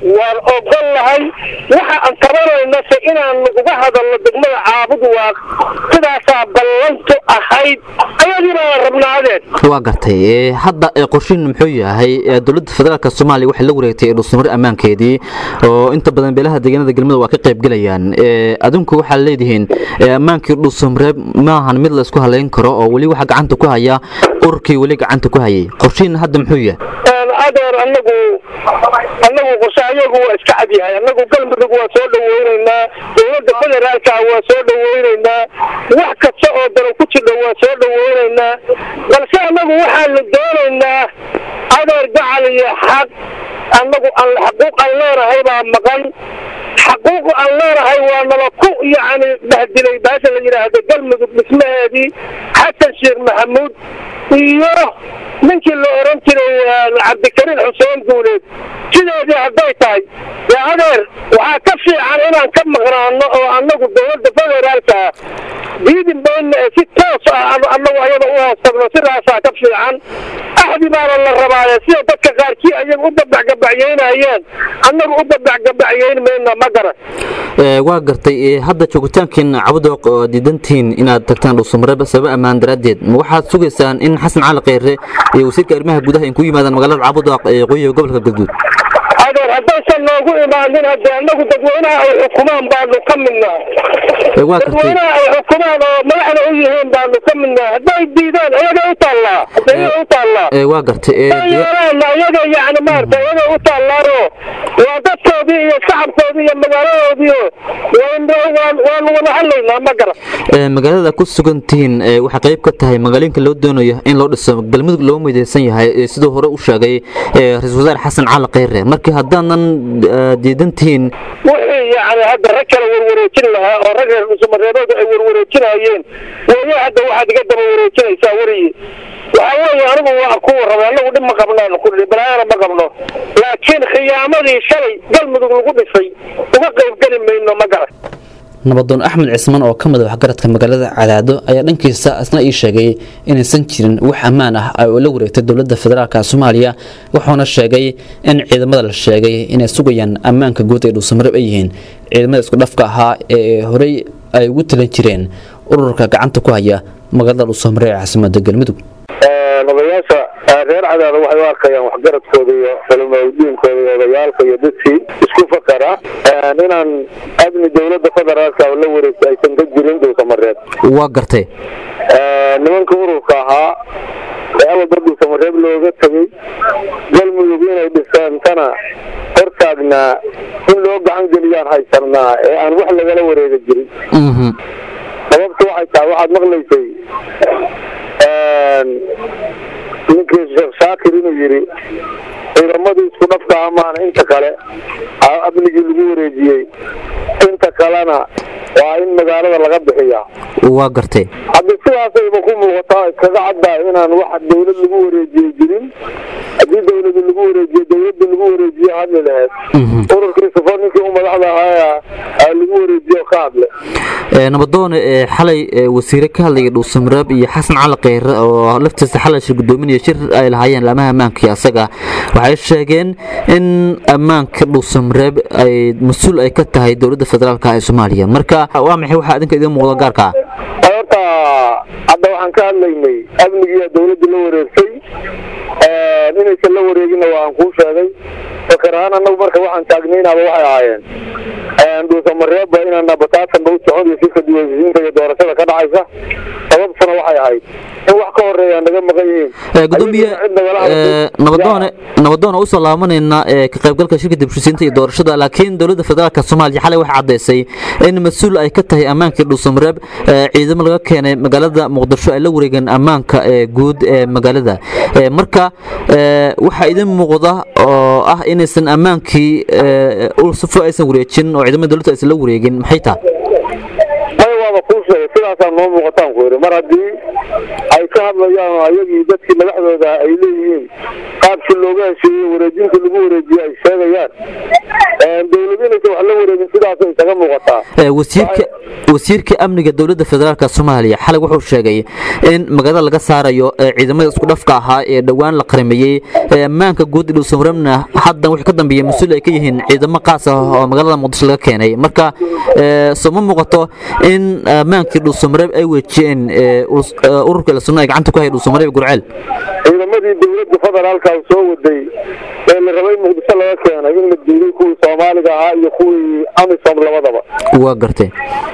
S5: waan ogol lahay waxa aan qabanayna se inaan uga hadalno degmada caabud waa sidaasaa ballantu ahayd ayadiina waan rabnaadeen
S2: waa gartay hadda qorshiin muxuu yahay dowladda federaalka Soomaaliya waxay la wareegtay dhulsamar ammaankeedii oo inta badan beelaha deegaanada galmudug waa ka qayb galayaan adinku waxa leedihiin ammaankii dhulsamar ma ahan mid la isku haleyn karo oo wali waxa gacanta ku haya urkii wali gacanta ku hayay qorshiin hadda muxuu yahay
S5: adeer anagu anagu qorshayagu waa iska cad yahay anagu galmudug waa soo dhaweynaynaa dowladda federaalka waa soo dhaweynaynaa wax kasta oo daro ku jira waa soo dhaweynaynaa balse anagu waxaan doonaynaa adeer gacal iyo xaq anagu aan xaquuq aan leenahay baa maqan xaquuq aan leenahay waa nala ku yani bahdilay baasha la yidhaahdo galmudug dhismaheedii xasan sheekh maxamuud iyo ninkii la oran jiray cabdikariin xuseen guuleed sideedii hadday tahay dee adeer waxaa ka fiican inaan ka maqnaano oo anagu dowladda federaalka diidin bayna si toos ah anagu ayada u hoostagno sidaasaa ka fiican axdi baana la rabaaye sida dadka qaarkii ayaga u babacgabacyeynaayeen anagu u babacgabaceyn mayna ma garan
S2: waa gartay hadda joogitaankiin cabudooq oo diidantiin inaad tagtaan dhulsamare sabab ammaan daraadeed ma waxaad sugaysaan in xasan cali kheyre iyo wasiirka arrimaha gudaha in ku yimaadaan magaalada cabudooq ee qoyiga gobolka galguud
S5: adeer haddaysan noogu imaanin hadde anagu dadweynaha ay xukumaan baanu ka midnaa dadweynaha ay xukumaan oo madaxda u yihiin baanu ka midnaa hadday diidaan iyaga u taallaa iyaga u taallaa
S2: waa gartay
S5: iyaga yani maarata iyaga u taallaayo waa dadkoodii iyo shacabkoodii iyo magaaladoodii waanu wada hadlaynaa ma garan
S2: magaalada ku sugantihiin waxaa qayb ka tahay magaalooyinka loo doonayo in loo dhiso galmudug loo midaysan yahay sidoo hore u sheegay ra-iisul wasaare xasan cali kheyre markii haddaanan diidantihiin
S5: wixii yani hadda rag kale warwareejin lahaa oo rag reer dhulsamareebeed ay warwareejinayeen wayo hadda waxaad iga daba wareejinaysaa weriyi waxaa weeye anigu waa ku warrabay anagu dhib ma qabnaano ku dhihi balaayana ma qabno laakiin khiyaamadii shalay galmudug lagu dhisay uga qaybgeli mayno ma garan
S2: nabadoon axmed cismaan oo ka mid ah waxgaradka magaalada cadaado ayaa dhankiisa isna ii sheegay inaysan jirin wax ammaan ah oo la wareegtay dowladda federaalka Soomaaliya wuxuuna sheegay in ciidamada la sheegay inay sugayaan ammaanka guud ee dhulsamare ay yihiin ciidamada isku dhafka ahaa ee horey ay ugu talan jireen ururka gacanta ku haya magaalada dhulsamare ee caasimadda galmudug
S5: odayaasha reer cadaado waxay u arkayaan waxgaradkooda iyo culamaadiinkooda iyo odayaalka iyo dadkii isku fakara inaan amni dowladda federaalka oo la wareegtay aysan ka jirin dhulsamareed
S2: waa gartay
S5: nimanka ururka ahaa ee awalba dhulsamareed looga tegay galmudug inay dhisaantana hortaagnaa in loo gacan geliyaan haysanaa ee aan wax lagala wareega jirin sababtu waxay tahay waxaad maqlaysay ninkii sheekh shaakir inuu yidhi ciidamadii isku dhafka amaana inta kale amnigii lagu wareejiyey inta kalena waa in magaalada laga bixiyaa
S2: waa gartay
S5: hadda sidaasayba ku muuqataa iskaga caddaa inaan wax dawlad lagu wareejiyey jirin haddii dawlada lagu wareejiyo dawladda lagu wareejiye hadli laheed ururkii safar ninkii u madaxda ahaa lagu wareejiyo ka hadle
S2: nabadoone xalay wasiire ka hadlaya dhulsamreeb iyo xasan cali kheyre oo laftiisa xalay shir gudoominaya shir ay lahaayeen laamaha ammaanka asaga waxay sheegeen in ammaanka dhulsamreeb ay mas-uul ay ka tahay dowladda federaalka ee Soomaaliya marka waa maxay waxa idinka idin muuqda gaarka
S5: horta hadda waxaan ka hadlaynay amniga dowladda la wareegtay ee inaysan la wareegina waan ku sheegay fakarahan anagu marka waxaan taagnaynaba waxay ahaayeen aan dhulsamareeb inaan nabataatan buu socon iyo shirka diiwaangelinta iyo doorashada ka dhacaysa sababtuna waxay ahayd in wax ka horeeya naga maqayeen
S2: gudoomiye nabadoone nabadoone u salaamanayna ka qaybgalka shirka dibshisinta iyo doorashada laakiin dowladda federaalka Soomaaliya xalay waxa cadeysay in mas'uul ay ka tahay ammaanka dhulsamareeb ciidamo laga keenay magaalada Muqdisho ay la wareegan ammaanka guud ee magaalada marka waxa idin muuqda oo ah inaysan ammaankii ul safo aysan wareejin oo ciidamada dowladda aysan la wareegin maxay tahay
S5: aywa ku sheegay sidaas noo muuqataan ku yiri mar hadii ay ka hadlayaan ayagii dadkii madaxdooda ay leeyihiin qaabkii looga heshiiyay wareejinta lagu wareejiyay ay sheegayaan ee dowladda wax la wareegin sidaas ay isaga muuqataa
S2: wasiirka wasiirka amniga dowladda federaalka Soomaaliya xalay wuxuu sheegay in magaalada laga saarayo ciidamada isku dhafka ahaa ee dhawaan la qarimayay ammaanka guud ee Soomaaliya hadda wixii ka dambeeyay mas'uul ay ka yihiin ciidamo qaas ah oo magaalada Muqdisho laga keenay marka soo muuqato in ammaanka Soomaaliya ay wajeen ururka la Soomaaliya gacanta ku hayay Soomaaliya gurceel
S5: ciidamadii dowladda federaalka soo waday ee la rabay Muqdisho laga keenay in la diiday kuwii Soomaaliga ahaa iyo kuwii amisom labadaba
S2: waa gartay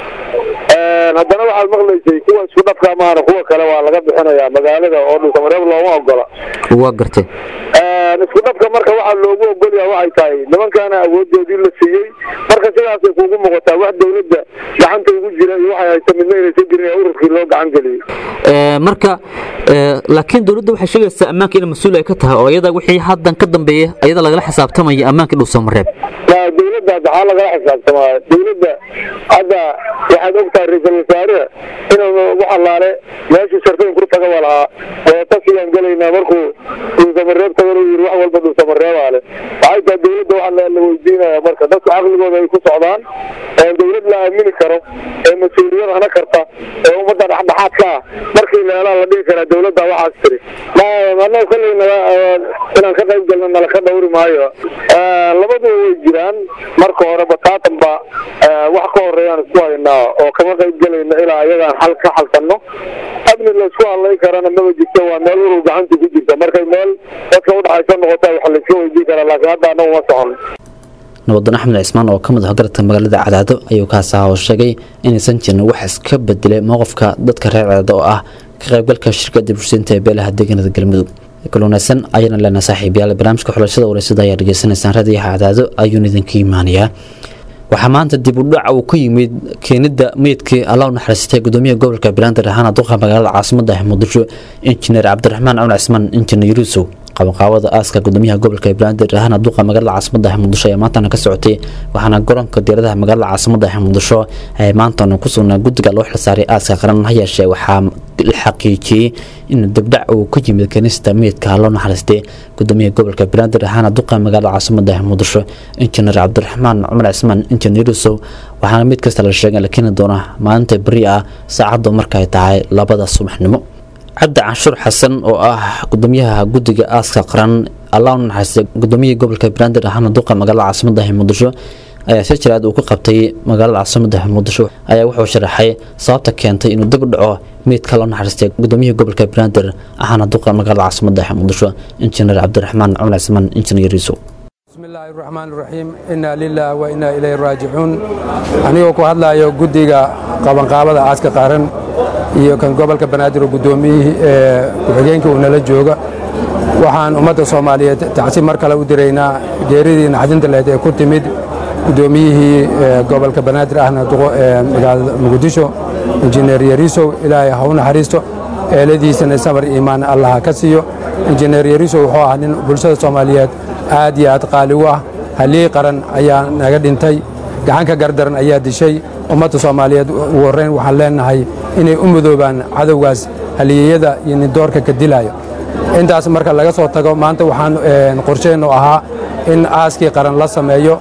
S5: haddana waxaad maqlaysay kuwa isku dhafka maana kuwa kale waa laga bixinayaa magaalada oo Soomaaliya looma ogola
S2: waa gartay
S5: isku dhafka marka waxa loogu ogol yahay waxay tahay nimankaana awoodoodii la siiyay marka sidaas ay kugu muuqataa wax dowladda gacanta ugu jira iyo waxay hayso midna inay soo jireen ururkii loo gacan geliyay
S2: marka laakiin dowladda waxay sheegaysaa ammaanka in mas'uul ay ka tahay oo iyada wixii haddan ka dambeeyay iyada laga xisaabtamayo ammaanka Soomaaliya
S5: dowladda waxaa laga xisaabtamaa dowladda hadda waxaad ogtahay ra'iisul wasaare inuu waxa laale meeshii sharfeen ku taga walaha oo tasiyan galayna markuu Soomaaliya tago yiri wax walba Soomaaliya walaale waxay tahay dowladda waxa la weydiinayaa marka dadku aqligooda ay ku socdaan ee dowladda la aamini karo ee mas'uuliyad hana karta ee ummadda dhaxdhaxaadka markii la la dhigi kara dowladda waxa tiri ma ma kullayna inaan ka qayb galno la ka dhawri maayo labadu way jiraan marka hore bataatan ba wax ka horeeyaan isku haynaa oo kama qayb galayna ilaa ayagaan xal ka xalsano abni la isku hadlay karana ma jirto waa meel uu gacanta ku jirta markay meel dadka u dhaxaysan noqoto waxa la isku weydiin karaa laakiin hadda aan uma socon
S2: nabadan Axmed Cismaan oo kamid ah garta magaalada Cadaado ayuu ka soo sheegay in aysan jirin wax iska bedelay mowqifka dadka reer Cadaado oo ah ka qaybgalka shirkadda bulshada ee beelaha deegaanada Galmudug kulunaysan ayana lana saaxiibayaal barnaamijka xulashada waraysiga ayaa dhageysanaysan raadiyaha Cadaado ayuu idinka iimaanaya waxa maanta dib u dhac uu ku yimid keenida meedkii Allah u naxariistay gudoomiyaha gobolka Banaadir ahana duqa magaalada caasimadda Muqdisho injineer Cabdiraxmaan Cabdi Cismaan injineer Yuusuf qabanqaabada aaska gudoomiyaha gobolka Banaadir ahana duqa magaalada caasimadda Muqdisho ee maanta ka socotay waxaana garoonka diyaaradaha magaalada caasimadda Muqdisho ay maanta ku sugnaa guddiga loo xilsaaray aaska qaran hayeeshee waxaa la xaqiijiyay in dibdhac uu ku yimid keenista meedka Allah u naxariistay gudoomiyaha gobolka Banaadir ahana duqa magaalada caasimadda Muqdisho injineer Cabdiraxmaan Cabdi Cismaan injineer Yuusuf waxaana mid kasta la sheegay laakiin doona maanta bari ah saacadu markay tahay labada subaxnimo عبد عاشور حسن oo ah gudoomiyaha guddiga aaska qaran Allah u naxariistay gudoomiyaha gobolka Banaadir ahana duqa magaalada caasimadda Muqdisho ayaa si jiraad uu ku qabtay magaalada caasimadda Muqdisho ayaa wuxuu sharaxay sababta keentay inuu dib u dhaco meedka loo naxariistay gudoomiyaha gobolka Banaadir ahana duqa magaalada caasimadda Muqdisho injineer Cabdiraxmaan Cabdi Cismaan injineer Yuusuf
S6: بسم الله الرحمن الرحيم إنا لله وإنا إليه راجعون أنيو كو هادلايو غوديغا qabanqaabada aaska qaran iyo kan gobolka Banaadir gudoomiyaha ee ku-xigeenka uu nala jooga waxaan ummadda Soomaaliyeed tacsiib mar kale u direynaa geeridii naxdinta leed ee ku timid gudoomiyihii gobolka Banaadir ahna duqo magaalada Muqdisho injineer Yariso ilaahay ha u naxariisto eeladiisana sabar iimaan Allah ka siiyo injineer Yariso wuxuu ahaa nin bulshada Soomaaliyeed aad iyo aad qaali u ah halii qaran ayaa naga dhintay gacan ka gardaran ayaa dishay ummadda Soomaaliyeed ugu horeyn waxaan leenahay inay u mudoobaan cadawgaas haliyada iyo doorka ka dilayo intaas marka laga soo tago maanta waxaan qorsheeno ahaa in aaskii qaran la sameeyo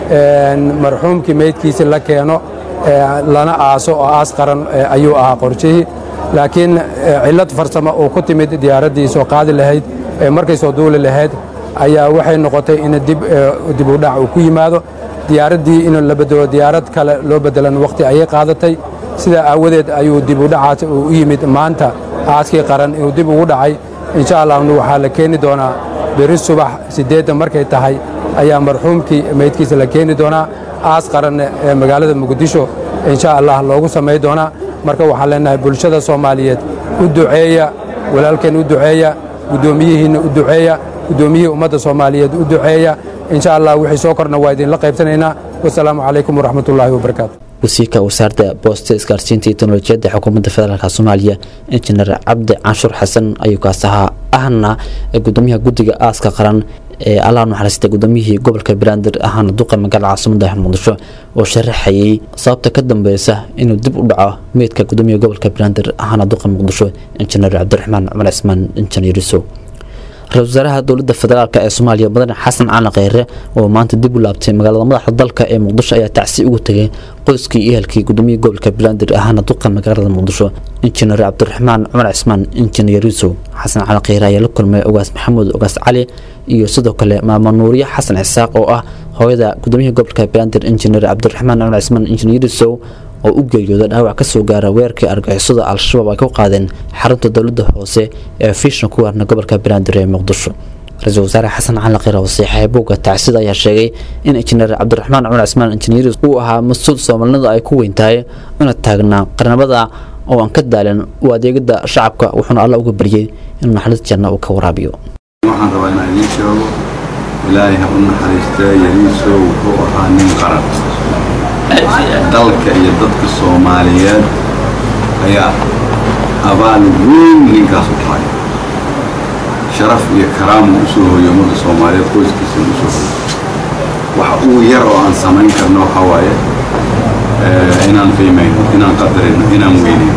S6: marxuumkii meydkiisa la keeno lana aaso oo aas qaran ayuu ahaa qorshihii laakiin cilad farsamo oo ku timid diyaaradii soo qaadi lahayd markay soo duuli lahayd ayaa waxay noqotay in dib dib u dhac uu ku yimaado diyaaradii in la bedelo diyaarad kale loo bedelan waqti ayay qaadatay sida aawadeed ayuu dib u dhacaas u yimid maanta aaskii qaran inuu dib ugu dhacay insha Allah waxaa la keeni doonaa beri subax sideed markay tahay ayaa marxuumkii meydkiisa la keeni doonaa aas qaran ee magaalada Muqdisho insha Allah loogu sameey doonaa marka waxaan leenahay bulshada Soomaaliyeed u duceeya walaalkeen u duceeya gudoomiyihiina u duceeya gudoomiyaha ummadda Soomaaliyeed u duceeya insha Allah wixii soo korna waa idin la qaybsanaynaa wassalaamu calaykum waraxmatullaahi wabarakaatuh
S2: wasiirka wasaaradda boosta isgaarsiinta iyo teknolojiyadda xukuumadda federaalka Soomaaliya injineer Cabdi Canshuur Xasan ayuu ka sahaa ahna gudoomiyaha guddiga aaska qaran ee Allah u naxariistay gudoomiyihii gobolka Banaadir ahana duqa magaalada caasimadda Muqdisho oo sharaxayay sababta ka dambaysa inuu dib u dhaco meedka gudoomiyaha gobolka Banaadir ahana duqa Muqdisho injineer Cabdiraxmaan Cabdi Cismaan injineer Yuusuf رئيس وزراء دولة الفدرالية الصومالية بدن حسن علي خيره ومانت dib u laabtay magaalada madaxda dalka ee Muqdisho ayaa tacsi ugu tagay qoyskii iyo ehelkii gudoomiye gobolka Banaadir ahana duqa magaalada Muqdisho injineer Cabdiraxmaan Cumar Cismaan injineer Yuusuf Xasan Cali Qeyr ayaa la kulmay Ogaas Maxamuud Ogaas Cali iyo sidoo kale maama Nuuriye Xasan Isaaq oo ah hooyada gudoomiyaha gobolka Banaadir injineer Cabdiraxmaan Cumar Cismaan injineer Yuusuf oo u geeriyooday dhaawac ka soo gaaray weerarkii argagixisada Al-Shabaab ay ku qaadeen xarunta dawladda hoose ee Fiishan ku warna gobolka Banaadir ee Muqdisho. Ra'iisul Wasaare Xasan Cali Qeyr oo saxiixay buugga tacsida ayaa sheegay in injineer Cabdiraxmaan Cumar Cismaan injineer uu ahaa mas'uul Soomaalida ay ku weyntahay una taagnaa qarnamada oo aan ka daalin u adeegida shacabka wuxuuna alla uga baryay in naxariis janno uu ka waraabiyo.
S8: waxaan rabaa inaan idin sheego ilaahay ha u naxariistee yariisow wuxuu ahaa nin qaran dalka iyo dadka Soomaaliyeed ayaa abaal weyn ninkaas u tahay sharaf iyo karaamo u soo hooyo ummadda Soomaaliyeed qoyskiisa u soo hooyo waxa uu yar oo aan samayn karno waxa waaye inaan qiimayno inaan qadarino inaan weynayno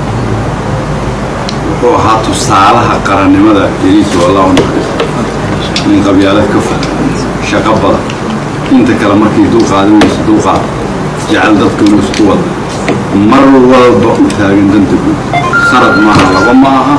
S8: wuxuu ahaa tusaalaha qarannimada yariiso Allah u naxariisto min qabyaalad ka fog shaqo badan inta kale markii dul qaadinayso dul qaad jecel dadka inuu isku wada mar walba u taagan danta guud sanad maaha laba maaha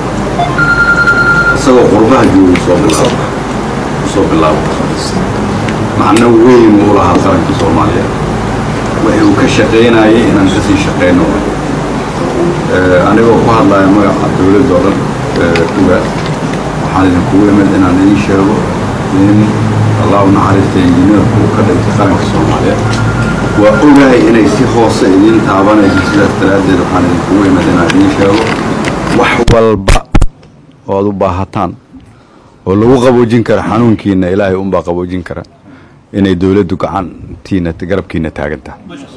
S8: isagoo qurbaha jooga soo bilaabo soo bilaabo macno weyn uu lahaa qaranka Soomaaliyeed waxa uu ka shaqeynayay inaan ka sii shaqeyno anigoo ku hadlaya magaca dawladda oo dhan kuga waxaan idinku imid inaan idin sheego in Allah u naxariisto injineerku ka dhigay qaranka Soomaaliyeed waa ogahay inay si hoose idin taabanayso sidaas daraadeed waxaan idinku imid inaan idin sheego wax walba oo aad u baahataan oo lagu qaboojin karo xanuunkiina Ilaahay uun baa qaboojin kara inay dawladdu gacantiina garabkiina taagantaa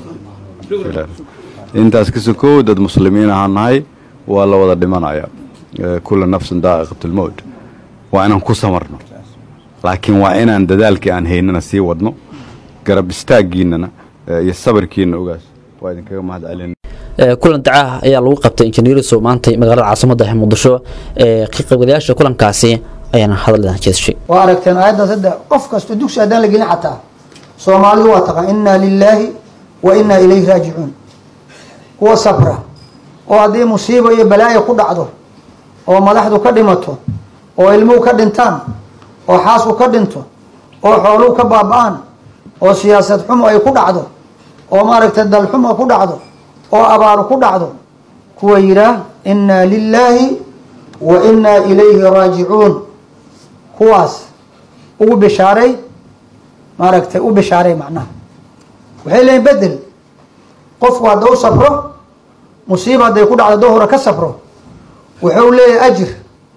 S8: intaas ka soo dad muslimiin ahanahay waa la wada dhimanaya kullu nafsin daa'iqatul maut waa inaan ku samarno laakiin waa inaan dadaalkii aan haynana sii wadno garab istaagiinana iyo sabarkiina ogaas waa idin kaga mahad celin
S2: kulan dacaa ayaa lagu qabtay injineer Yuusuf maanta magaalada caasimadda ah Muqdisho ee ka qaybgalayaasha kulankaasi ayaan hadalada jeeshay
S10: waa aragteen aayadda saddex qof kasto dugsi adan la gelin xataa Soomaalidu waa taqa inna lillahi wa inna ilayhi raaji'un kuwa sabra oo hadii musiibo iyo balaayo ku dhacdo oo madaxdu ka dhimato oo ilmuhu ka dhintaan oo xaasku ka dhinto oo xooluhu ka baaba'aan oo siyaasad xumo ay ku dhacdo oo maaragtay dal xumo ku dhacdo oo abaar ku dhacdo kuwa yiraah inna lillahi wa inna ilayhi raaji'un kuwaas ugu bishaaray maaragtay u bishaaray macnaha waxay leeyihiin bedel qof waa doo sabro musiiba day ku dhacdo dohora ka sabro wuxuu leeyahay ajir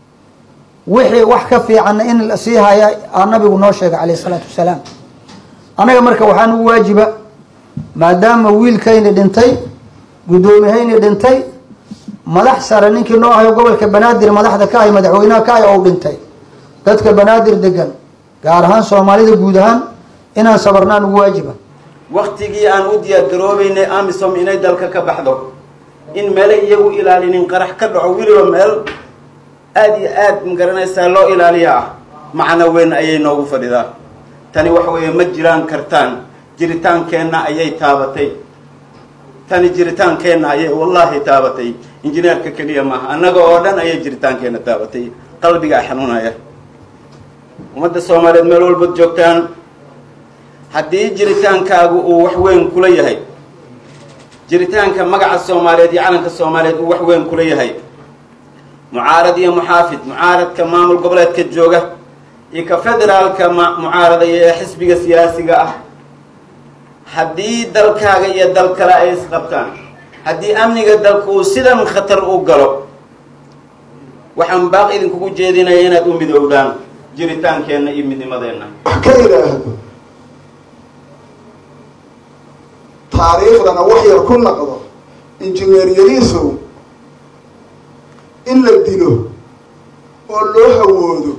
S10: wixii wax ka fiican in la sii haya nabigu noo sheegay kaleey salaatu wasalaam anaga marka waxaan ugu waajiba maadaama wiilkayna dhintay gudoomiyahayna dhintay madax sare ninkii noo hayo gobolka Banaadir madaxda ka ay madaxweynaha ka ay oo dhintay dadka Banaadir degan gaar ahaan Soomaalida guud ahaan inaan sabarnaan ugu waajiba
S11: waqtigii aan u diyaar garoobaynay amisom inay dalka ka baxdo in meel iyagu ilaalinin qarax ka dhaco wiliba meel aad iyo aad magaranaysaa loo ilaaliyaa macna weyn ayay noogu fadhidaa tani wax weeye ma jiraan kartaan jiritaankeenna ayay taabatay tani jiritaankeenna ayay wallahi taabatay injineerka kaliya ma annaga oo dhan ayay jiritaankeenna taabatay qalbiga xanuunaya ummadda Soomaaliyeed meel walba joogtaan haddii jiritaankaagu uu wax weyn kula yahay jiritaanka magaca Soomaaliyeed iyo calanka Soomaaliyeed uu wax weyn kula yahay mucaarad iyo muxaafid mucaaradka maamul goboleedka jooga iyo ka federaalka mucaarada iyo xisbiga siyaasiga ah haddii dalkaaga iyo dal kale ay isqabtaan haddii amniga dalku uu sidan khatar u galo waxaan baaq idinkugu jeedinayaa inaad u midoowdaan jiritaankeenna iyo midnimadeenna
S12: ka ilaahdo taariikhdana wax yar ku naqdo injineer Yariisow in la dilo oo loo hawoodo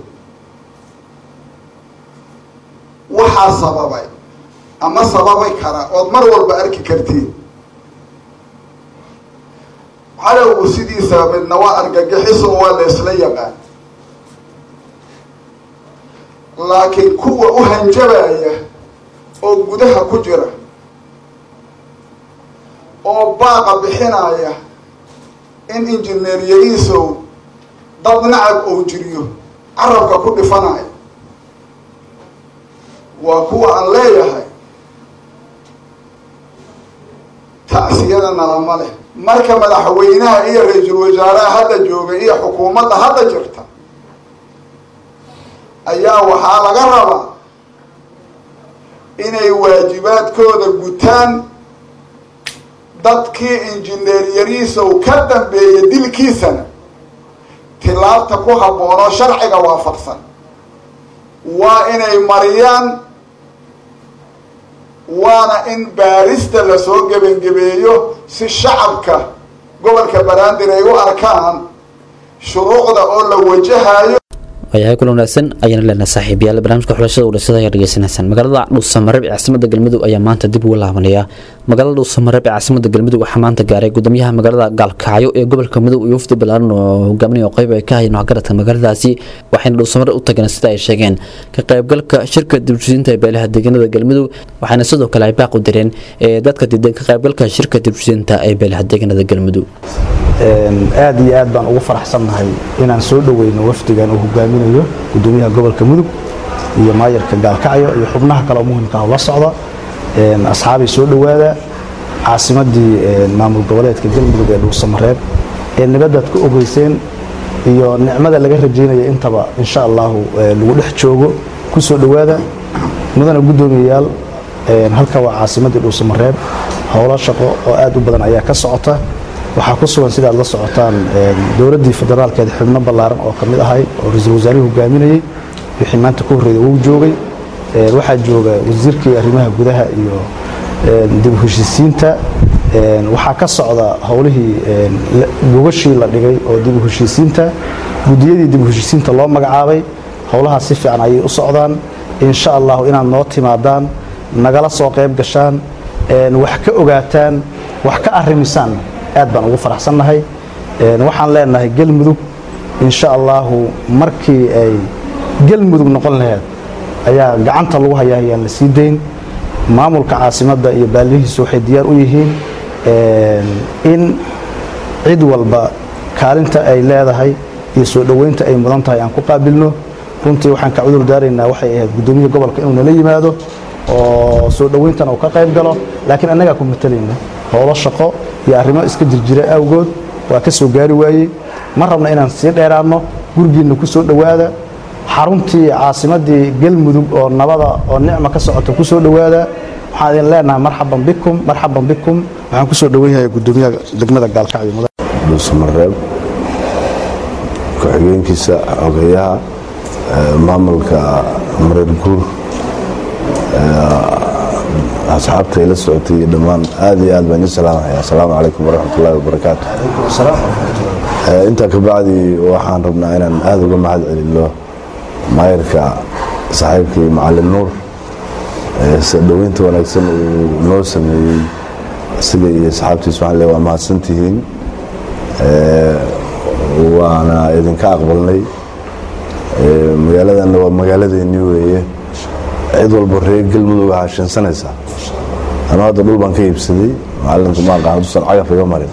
S12: waxaa sababay ama sababay kara ood mar walba arki kartiin cadowgu sidiisa midna waa argagixiso waa la isla yaqaan laakiin kuwa u hanjabaya oo gudaha ku jira oo baaqa bixinaya in injineer yariisow dad nacab oo jiriyo carabka ku dhifanaya waa kuwa aan leeyahay tacsiyadana lama leh marka madaxweynaha iyo ra-iisul wasaaraha hadda jooga iyo xukuumadda hadda jirta ayaa waxaa laga rabaa inay waajibaadkooda gutaan dadkii injineer yariisow ka dambeeya dilkiisana tilaabta ku habboonoo sharciga waafaqsan waa inay mariyaan waana in baarista lasoo gebangebeeyo si shacabka gobolka banaadir ay u arkaan shuruucda oo la wajahayo
S2: ayahay kulan wanaagsan ayaan leenahay saaxiibayaal barnaamijka xulashada wadashada ayaa dhageysanaysaan magaalada dhuusamareeb ee caasimadda galmudug ayaa maanta dib ugu laabanaya magaalada dhuusamareeb ee caasimadda galmudug waxaa maanta gaaray gudoomiyaha magaalada gaalkacyo ee gobolka mudug iyo wafdi ballaaran oo hogaaminaya oo qayb ay ka hayeen waxgaradka magaaladaasi waxayna dhuusamareeb u tageen sida ay sheegeen ka qaybgalka shirka dibushiinta ee beelaha deegaanada galmudug waxaana sidoo kale ay baaq u direen ee dadka diidan ka qaybgalka shirka dibushiinta ee beelaha deegaanada galmudug
S13: aad iyo aad baan ugu faraxsannahay inaan soo dhaweyno wafdigan uu hogaaminayo gudoomiyaha gobolka mudug iyo maayarka gaalkacyo iyo xubnaha kale oo muhiimka ah la socda asxaabay soo dhawaada caasimadii maamul goboleedka galmudug ee dhuusamareeb ee nabadaad ku ogeyseen iyo nicmada laga rajeynaya intaba insha allahu lagu dhex joogo ku soo dhawaada mudana gudoomiyayaal halka waa caasimadii dhuusamareeb howlo shaqo oo aad u badan ayaa ka socota waxaa ku sugan sidaad la socotaan dowladdii federaalkeeda xubno ballaaran oo ka mid ahay oo ra-iisul wasaarihii hogaaminayey wixii maanta ku horreeyay wuu joogay waxaa jooga wasiirkii arrimaha gudaha iyo dib u heshiisiinta waxaa ka socda howlihii gogashii la dhigay oo dib u heshiisiinta guddiyadii dib u heshiisiinta loo magacaabay howlahaas si fiican ayay u socdaan insha allahu inaad noo timaadaan nagala soo qayb gashaan wax ka ogaataan wax ka arrimisaan aad baan ugu faraxsannahay waxaan leenahay galmudug insha allahu markii ay galmudug noqon lahayd ayaa gacanta lagu hayaa ayaan la sii dayn maamulka caasimadda iyo baalihiisu waxay diyaar u yihiin in cid walba kaalinta ay leedahay iyo soo dhoweynta ay mudan tahay aan ku qaabilno runtii waxaan ka cudur daaraynaa waxay ahayd gudoomiyaha gobolka inuu nala yimaado oo soo dhoweyntana uu ka qayb galo laakiin annagaa ku matalayna howlo shaqo iyo arrimo iska jirjira awgood waa ka soo gaari waayey ma rabna inaan sii dheeraanno gurigiinna ku soo dhowaada xaruntii caasimadii galmudug oo nabada oo nicma ka socota ku soo dhowaada waxaan idin leenahay marxaban bikum marxaban bikum waxaan ku soo dhoweynaya gudoomiyaha degmada gaalkacyo
S14: dhuusamareeb ku-xigeenkiisa xogeyaha maamulka mareer guur asxaabta ay la socotay iyo dhammaan aad iyo aad baan idin salaamaya assalaamu calaykum waraxmatullaahi wabarakaatu intaa ka bacdi waxaan rabnaa inaan aada uga mahad celino maayarka saaxiibkii macalin nuur soo dhoweynta wanaagsan uu noo sameeyey isaga iyo asxaabtiisa waxaan leeyahay waa mahadsantihiin waana idinka aqbalnay magaaladanna waa magaaladeennii weeye cid walba reer galmudug waxaa shinsanaysaa anuu hadda dhul baan ka iibsaday macalinku ma aqaan dusan cagaf iga marin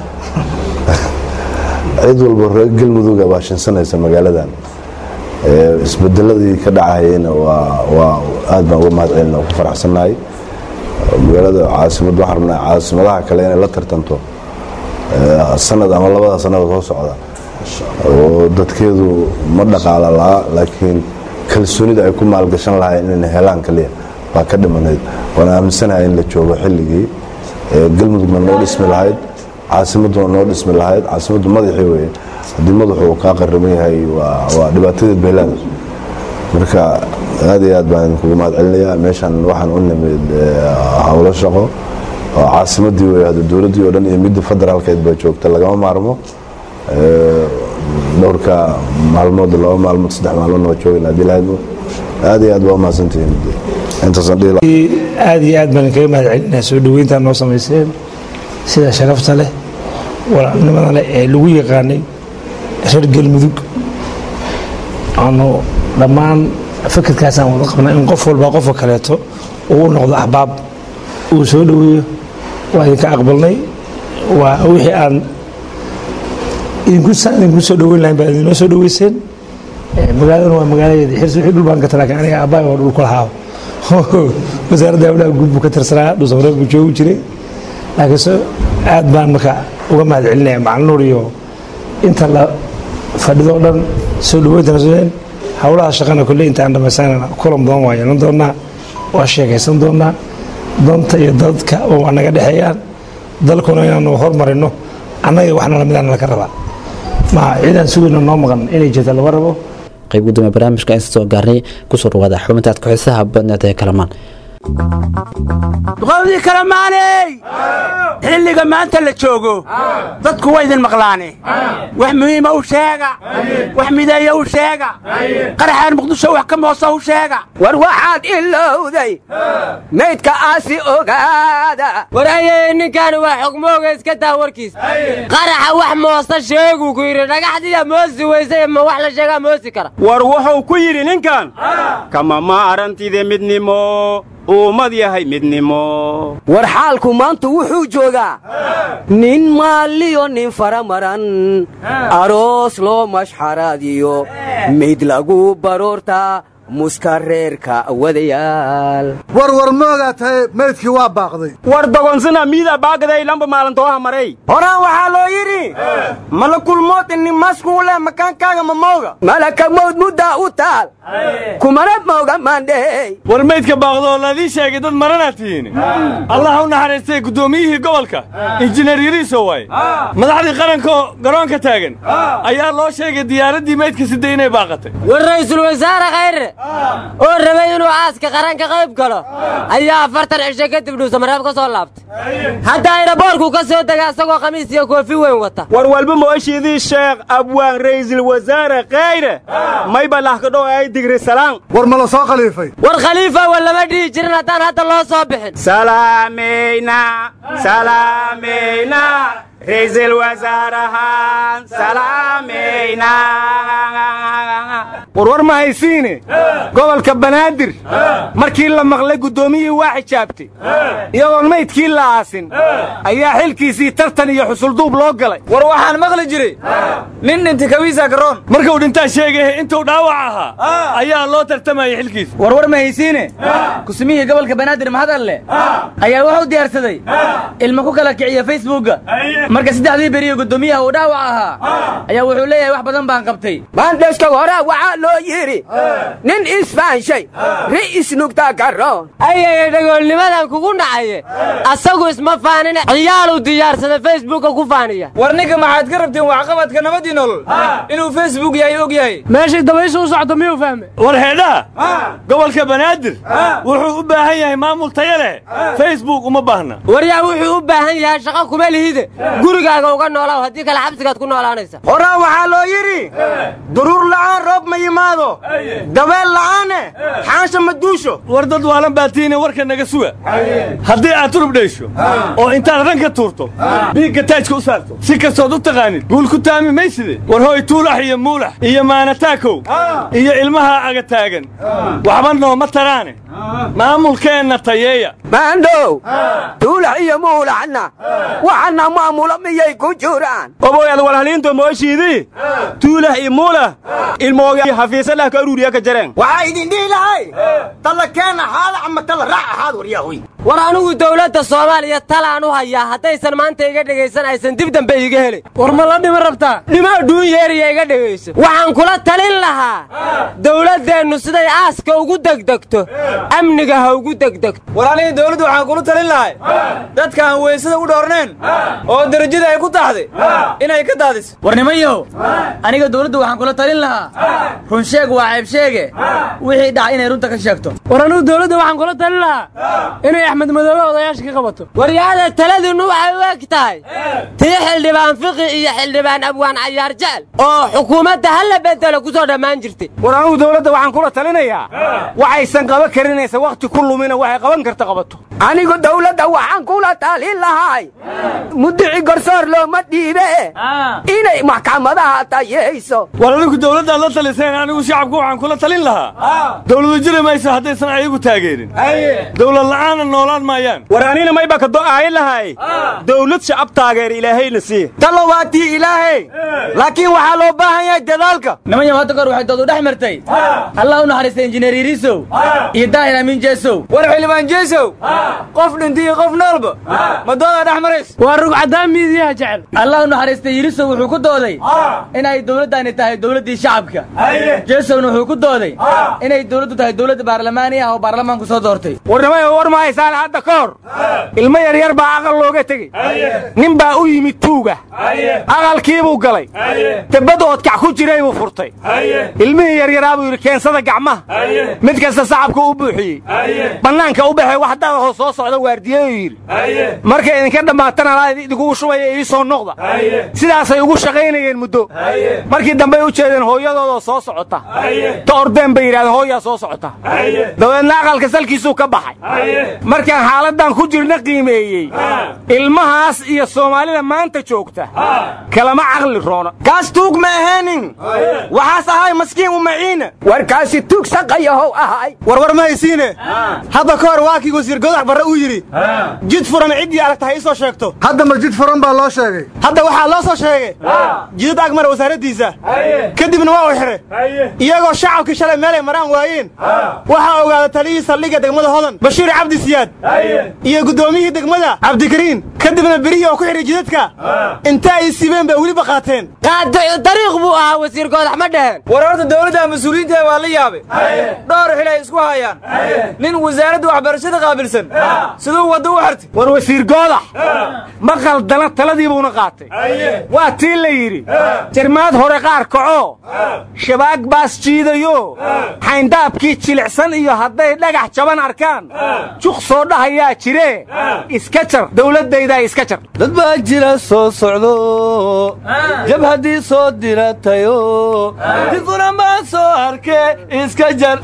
S14: cid walba reer galmuduga baa shinsanaysa magaaladan isbedeladii ka dhacayeyna waa aad baan uga mahad celina ku faraxsannahay magaalada caasimad waxaan rabnaa caasimadaha kale inay la tartanto sanad ama labada sanada soo socda oo dadkeedu ma dhaqaala la'a laakiin kalsoonida ay ku maalgashan lahayn inay helaan kaliya baa ka dhimanayd waana aaminsanahay in la joogo xilligii galmudugna noo dhismi lahayd caasimaduna noo dhismi lahayd caasimaddu madaxii weye haddii madaxu uu kaa qariban yahay waa dhibaatadeed baylaada marka aad iyo aad baan idinkugu mahad celinayaa meeshan waxaan u nimid howlo shaqo oo caasimadii wey hadda dowladdii oo dhan iyo midda federaalkeed baa joogta lagama maarmo dhowrka maalmood laba maalmood saddex maalmoodna waa joogayna haddii lahaydmo aad iyo aad baa u mahadsantihiin intaasaan dhihi
S15: aad iyo aad baan kaga mahad celinaa soo dhoweyntaa noo samayseen sida sharafta leh walaalnimada leh ee lagu yaqaanay reer galmudug aanu dhammaan fikirkaasaan wada qabnaa in qof walba qofka kaleeto uu u noqdo axbaab uu soo dhoweeyo waa idinka aqbalnay waa wixii aan idinku idinku soo dhaweyn lahayn baa idinoo soo dhaweyseen magaaladana waa magaaladeeda xirsi wixii dhul baan ka talaakan aniga aabbaay waa dhul ku lahaa wasaaradda hawlaha guud buu ka tirsanaa dhuusamareeb buu joogi jiray laakiin se aad baan marka uga mahad celinaya macalin nuur iyo inta la fadhido o dhan soo dhaweynta seen hawlaha shaqana kolle inta aan dhammaysanana kulan badan waa yeelan doonaa waa sheekaysan doonaa danta iyo dadka oo waa naga dhexeeyaan dalkuna inaanu hormarino annaga waxna lamidaan laka rabaa ma ciidan sugayno noo maqan inay jirta laba rabo
S2: qayb gudoomiye barnaamijka inta soo gaarnay ku soo dhawaada xubinta aad ku xiisaha badneed ee kalamaan
S16: duqowdii kalamaaney xilliga maanta la joogo dadku waa idin maqlaane wax muhiima u sheega wax mideeya u sheega qaraxaan muqdisho wax ka moosa u sheega
S17: war waxaad ilowday maydka aasi ogaada
S18: war ayay ninkaani waa xogmooga iska taa warkiis qaraxa wax moosta sheeguu ku yidhi dhagaxdiya moosi weysay ma wax la sheegaa moosi kara
S19: war wuxuu ku yidhi ninkan kama ma arantide midnimo uumad yahay midnimo
S17: war xaalku maanta wuxuu joogaa nin maaliyo nin faramaran aroos loo mashxaraadiyo mayd lagu baroortaa muska reerka wadayaal
S20: war war moogaa tahay maydkii waa baaqday
S19: war dogonsina miida baaqday lamba maalintooha maray
S17: horaan waxaa loo yidhi malakul mowt inni masku leh makaankaaga ma mooga malaka mowd muddaa u taal kumana mooga maandhey
S19: war maydka baaqdoo ladii sheegay dad maranaad tihiin allah u naxariistay guddoomiyihii gobolka injineer yariiso waay madaxdii qarankaoo garoonka taagan ayaa loo sheegay diyaaraddii maydka sidday inay baaqatay
S18: war ra'iisul wasaare khayre oo rabay inuu aaska qaranka qayb galo ayaa afartan cisho kadib dhuusamareeb ka soo laabtay hadda ayraboorku ka soo dega isagoo khamiis iyo koofi weyn wata
S19: war walba mooshiidii sheekh abwaan ra'iisul wasaare khayre mayba lahkadho ay digri salaan
S20: war ma la soo khaliifay
S18: war khaliifa waa lama dhihi jirin haddaan hadda loo soo bixin
S19: salaamayna salaamayna ra'iisul wasaarahan salaamayna warwar ma haysiine gobolka banaadir markii la maqlay guddoomiyihii waa xijaabtay iyadoon maydkii la aasin ayaa xilkiisii tartan iyo xusulduub loo galay
S21: war waxaan maqli jiray nin dhintay kawiisa garoon
S19: markuu dhintaa sheegay intuu dhaawac ahaa ayaa loo tartamayay xilkiisa
S21: warwar ma haysiine kusmihii gobolka banaadir mahadalle ayaa wuxuu diyaarsaday ilmo ku kala kiciya facebookga marka saddexdii beriyo guddoomiyaha uu dhaawac ahaa ayaa wuxuu leeyahay wax badan baan qabtay
S17: maandheshka horaa waxaa loo yidhi nin isfaanshay ri'is nugtaa garoon
S18: ayay dhagoolnimadan kugu dhacaye asagu isma faanine ciyaaluu diyaarsaday facebookka ku faaniya
S21: war ninka maxaad ka rabteen waxqabadka nabadii nolol inuu facebook yahay og yahay
S18: meeshii dabaysha u socdo miyuu fahme
S19: war heedhaha gobolka banaadir wuxuu u baahan yahay maamul taya leh facebook uma baahna
S18: waryaa wuxuu u baahan yahay shaqo kuma lihide gurigaaga uga noolaaw haddii kale xabsigaad ku noolaanaysa
S17: horaa waxaa loo yidhi duruur la'aan roob ma yimaado dabeel la'aane xaansha ma duusho
S19: war dad waalan baatiine warka naga suga haddii aad turub dhaysho oo intaad ranka tuurto biigga taajka u saarto si kastood u taqaanid guul ku taami mayside war hooy tuulax iyo muulax iyo maanataakow iyo ilmaha aga taagan waxba nooma taraane maamulkeenna tayeeya
S17: maandhow tuulax iyo muulaxna waxana maamula miyay ku jiraan
S19: oboyaad walhaliinto mooshiidii tuulax iyo muulax ilmooga hafiisalah ka aruuriya ka jareen
S17: waxaa idin dhihi lahay talla keena xaala ama talla raac ahaad waryahoy
S18: war anigu dawladda soomaaliya talaan u hayaa haddaysan maanta iga dhegaysan aysan dib dambe iga helin
S21: war ma la dhima rabtaa
S18: dhimo dhuun yeeriya iga dhegayso waxaan kula talin lahaa dawladdeennu siday aaska ugu degdegto amniga ha ugu degdegto
S21: war aniga dawladdu waxaan kula talin lahay dadka aan weysada u dhoornayn oo darajada ay ku taxday inay ka daadiso war nimanyahow aniga dawladdu waxaan kula talin lahaa run sheeg waa ceeb sheege wixii dhaca inay runta ka sheegto
S18: war anigu dawladda waxaan kula talin lahaa inay axmed madoobe odayaasha ka qabato waryaada taladiinnu waxay u eg tahay tii xildhibaan fiqi iyo xildhibaan abwaan cayaar jecel oo xukuumadda hala bedelo ku soo dhammaan jirtay
S19: war anigu dawladda waxaan kula talinayaa waxaysan qaban karinaysa wakhti ku lumina waxay qaban karta qabato
S17: anigu dawladda waxaan kula talin lahay mudici garsoor looma dhiibe inay maxkamadaha tayeyso
S19: war adigu dawladdaad la taliseen anigu shacabku waxaan kula talin lahaa dawladu jiri mayso haddaysan ayagu taageerin dawlad la'aana noolaan maayaan
S3: war anina mayba ka do'aayin lahay dawlad shacab taageer ilaahayna sii
S21: talo waa tii ilaahay laakiin waxaa loo baahan yahay dadaalka niman yam hadda kor waxay doodu dhex martay allah u naxariista injineer irisow iyo daahir amiin jeesow war xildhibaan jeesow qof dhintay qof noolba ma dooda dhex marays
S18: waa rug cadaan miidiyaha jecel
S21: allah u naxariista irisow wuxuu ku dooday inay dawladdaani tahay dawladdii shacabka jeesowna wuxuu ku dooday inay dawladdu tahay dawladda baarlamaani ah oo baarlamaanku soo doortay
S3: warnimay war ma haysaan hadda ka hor ilmo yar yar baa aqal looga tegey nin baa u yimid tuuga aqalkii buu galay debad oodkac ku jiray buu furtay ilmihii yaryaraa buu yidhi keensada gacmaha mid kasta sacabka u buuxiyey bannaanka u baxay wax dadahoo soo socda waardiyeyu yidhi markay idinka dhammaatana laa idinkugu shubaya ii soo noqda sidaasay ugu shaqaynayeen muddo markii dambey u jeedeen hooyadoodoo soo socota ta ordeen bay yidhahdeen hooyaa soo socota dabeedna aqalka salkiisuu ka baxay markaan xaaladdan ku jirna qiimeeyey ilmahaas iyo soomaalida maanta joogta kalama caqli roona
S21: kaas tuug ma ahaanin waxaas ahay maskiin u maciina
S17: warkaasi tuug saqayahow ahay
S3: warwar ma haysiine hadda ka hor waa kii wasiir godax barre uu yidhi jid furan ciddii aragta ha ii soo sheegto
S20: hadda ma jid furan baa loo sheegay
S3: hadda waxaa loo soo sheegay jidad agmara wasaaraddiisa kadibna waa u xidhe iyagoo shacabkii shalay meelay maraan waayeen waxaa ogaada taliyihii saldhigga degmada hodan bashiir cabdi siyaad iyo guddoomiyihii degmada cabdikariin kadibna berihii oo ku xidhay jidadka inta ay sibeen bay weliba qaateen
S18: qaadacu dariiq buu ahaa wasiir goodax ma dheheen
S21: war horta dawladda mas-uuliyiinta waa la yaabay dhowr xil ay isku hayaan nin wasaaradda waxbarashada qaabilsan siduu waddo u xirtay
S3: war wasiir goodax ma qaldana taladii buuna qaatay waa tii la yidhi jarmaad hore qaar kaco shabaag baas jiidayo xayndaabkii jilicsan iyo hadday dhagax jaban arkaan juq soo dhahayaa jire iska jar dawladdaydaa iska jar
S19: dad baa jira soo socdo jabhaddii soo diratayo difuran baa soo arke iska jar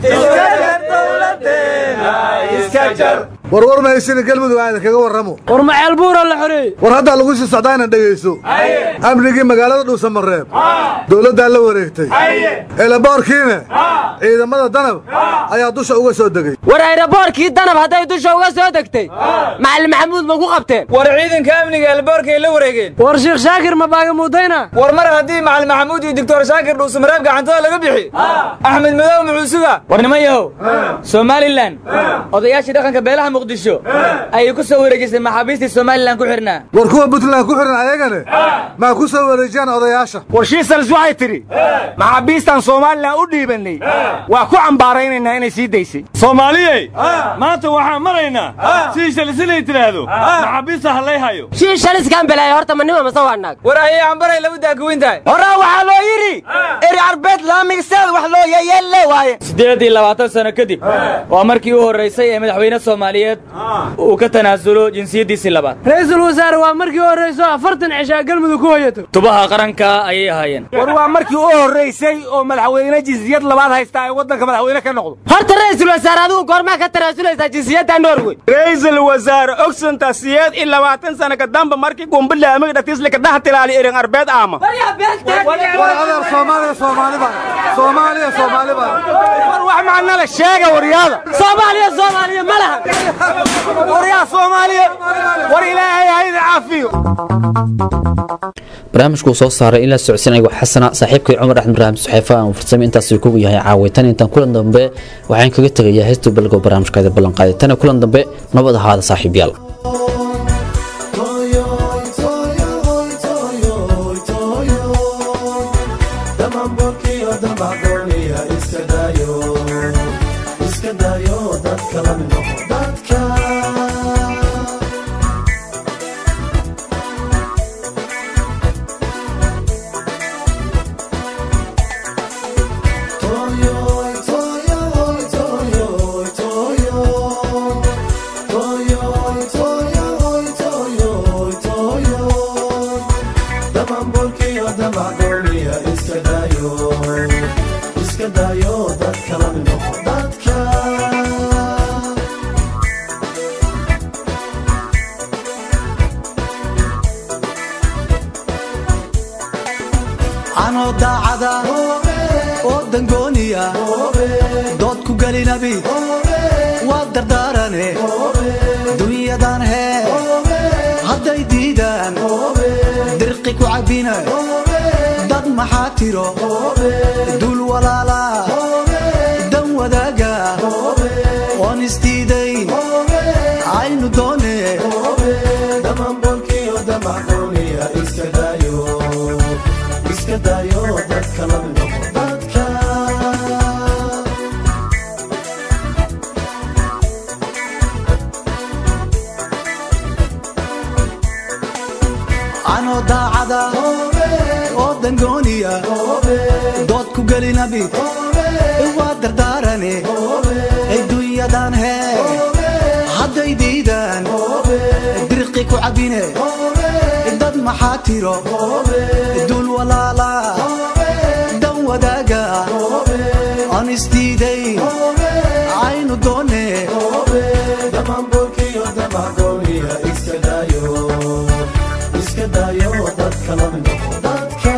S20: warwar ma haysina galmudug aan kaga warramo
S18: war maceel buura la xoreey
S20: war haddaa lagu sii socdaa inaan dhegayso amnigii magaalada dhuusamareeb dawladdaa la wareegtay eelaboorkiina ciidamada danab ayaa dusha uga soo degay
S18: war eelaboorkii danab hadday dusha uga soo degtay macalin maxamuud ma ku qabteen
S21: war ciidanka amniga eelaboorkay la wareegeen
S18: war sheekh shaakir ma baaga muudayna
S21: war mar haddii macalin maxamuud iyo doctor shaakir dhuusamareeb gacantada laga bixi axmed madow muxuu suga war nimayahow somalilan odayaashii dhaqanka beelaha muqdisho ayay ku soo wareejisay maxaabiistii somalilan ku xirnaa
S20: war kuwa puntland ku xihan ayagane maa ku soo wareejiyaan odayaasha
S3: war shiisals waxay tidhi maxaabiistaan somalilan u dhiibannay waa ku cambaaraynaynaa inay sii daysay
S19: soomaaliyey maanta waxaan maraynaa shiishalis inay tidhaahdo maxaabiista hallay hayo
S18: shiishaliskaan belaaya horta ma nima mase waa naag
S21: war ayay cambaray lagu daakuwintahay
S17: horaa waxaa loo yidhi eri arbeed laamigseed wax loo yeyeelle waaye
S21: siddeed iyo labaatan sano kadib waa markii u horraysay ee madaxweyne soomaaliyeed uu ka tanaasulo jinsiyaddiisii labaad
S18: ra'iisul wasaare waa markii u horrayso afartan cishaa galmudug ku hoyato
S21: tubaha qaranka ayay ahaayeen
S3: war waa markii u horraysay oo madaxweyne jinsiyad labaad haysta ay waddanka madaxweyne ka noqdo
S18: horta ra'iisul wasaare adigu goormaa ka tanaasulaysaa jinsiyadda norway
S3: ra'iisul wasaare ogsanta siyeed iyo labaatan sano ka damba markii gumbila amiga dhatisle ka dhaha tilaali erin arbeed aama
S20: adeer soomaaliya soomaaliba soomaaliya soomaaliba
S3: war wax macna la sheega waryaada
S18: soomaaliya soomaaliya ma laha
S3: waryaa soomaaliya war ilaahay hayda caafiyo
S2: barnaamijku soo saaray in la socodsiin ayago xasana saaxiibkay cumar axmed ibraahim suxeefa aan farsamo intaas kugu yahay caawitaan intaan kulan dambe waxaan kaga tegayaa heestu balgo barnaamijkaada ballan qaaday tan kulan dambe nabad ahaada saaxiibayaal
S7: anoo daacada oo dangooniya dood ku gelinabi waa dardaarane dunyadan hee hadday diidaan dirqi ku cabbina dad maxaa tiro dul walaala dan wadaaga oon isdiidayn aynu doone
S4: damanbolkiyo damaxdooniya iska daayo iska daayo dadka la noqo dadka
S7: anoo daacada oo dangooniya dood ku gelinabi waa dardaarane adduunyadan hee hadday diidaan dirqi ku cabbine dad maxaa tiro dul walaala dan wadaaga aan isdiidayn aynu doone
S4: damanbolkiyo damaxdooniya iska daayo iska daayo dadka la noqo dadka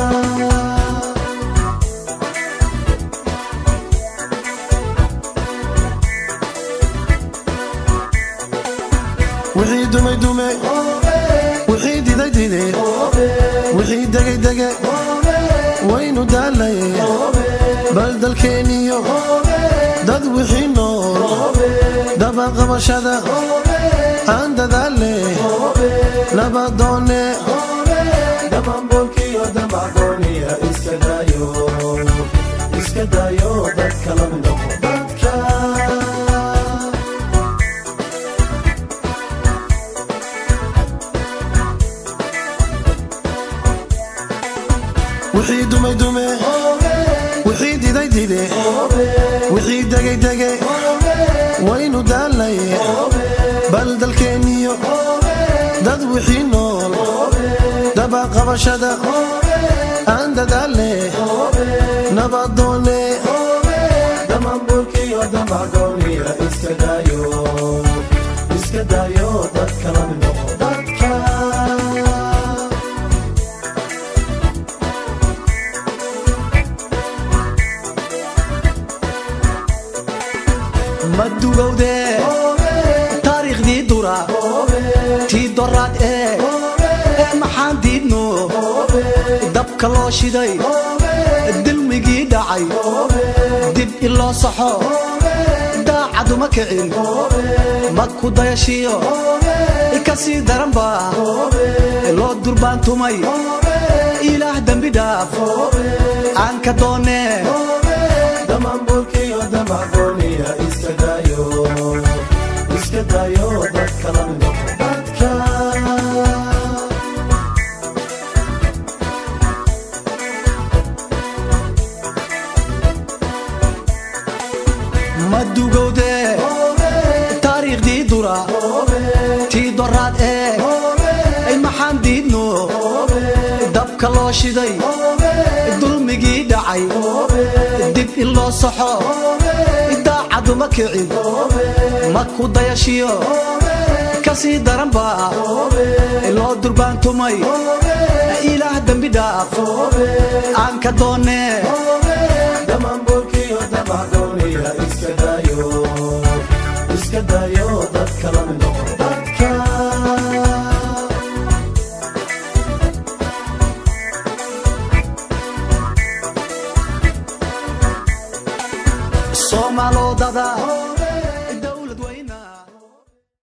S7: wixii dumay dume wixii diday dide wixii degay dege waynu daalaye bal dalkeeniyo dad wixii nool dabaqabashada aan dadaale nabadoone
S4: damanbolkiyo damaxdooniya iska daayo iska daayo dadka la noqo dadka
S7: wixii dumay dume wixii diday dide wixii degay dege waynu daalaye bal dalkeeniyo dad wixii nool dabaqabashada aan dadaale nabadoone
S4: damanbolkiyo damaxdooniya iska daayo iska daayo dadka la noqo dadka
S7: madugowde taariikhdii dura tii doraad ee ee maxaan diidno dabka loo shiday dilmigii dhacay dib iloo saxo daacaduma kicin mag ku dayashiyo ka sii daranba loo durbaantumay ilaah dembi dhaaf aan ka doone
S4: damanbolkiyo damaxdooniya iska daayo iska daayo dadka la noqo dadka
S7: madugowde taariikhdii dura tii doraad ee ay maxaan diidno dabka loo shiday dulmigii dhacay dib in loo saxo daacaduma kicin mag ku dayashiyo ka sii daranba loo durbaantumay ilaah dembi dhaaf aan ka doone
S4: damanbolkiyo damaxdooniya iska daayo iska daayo dadka la noqo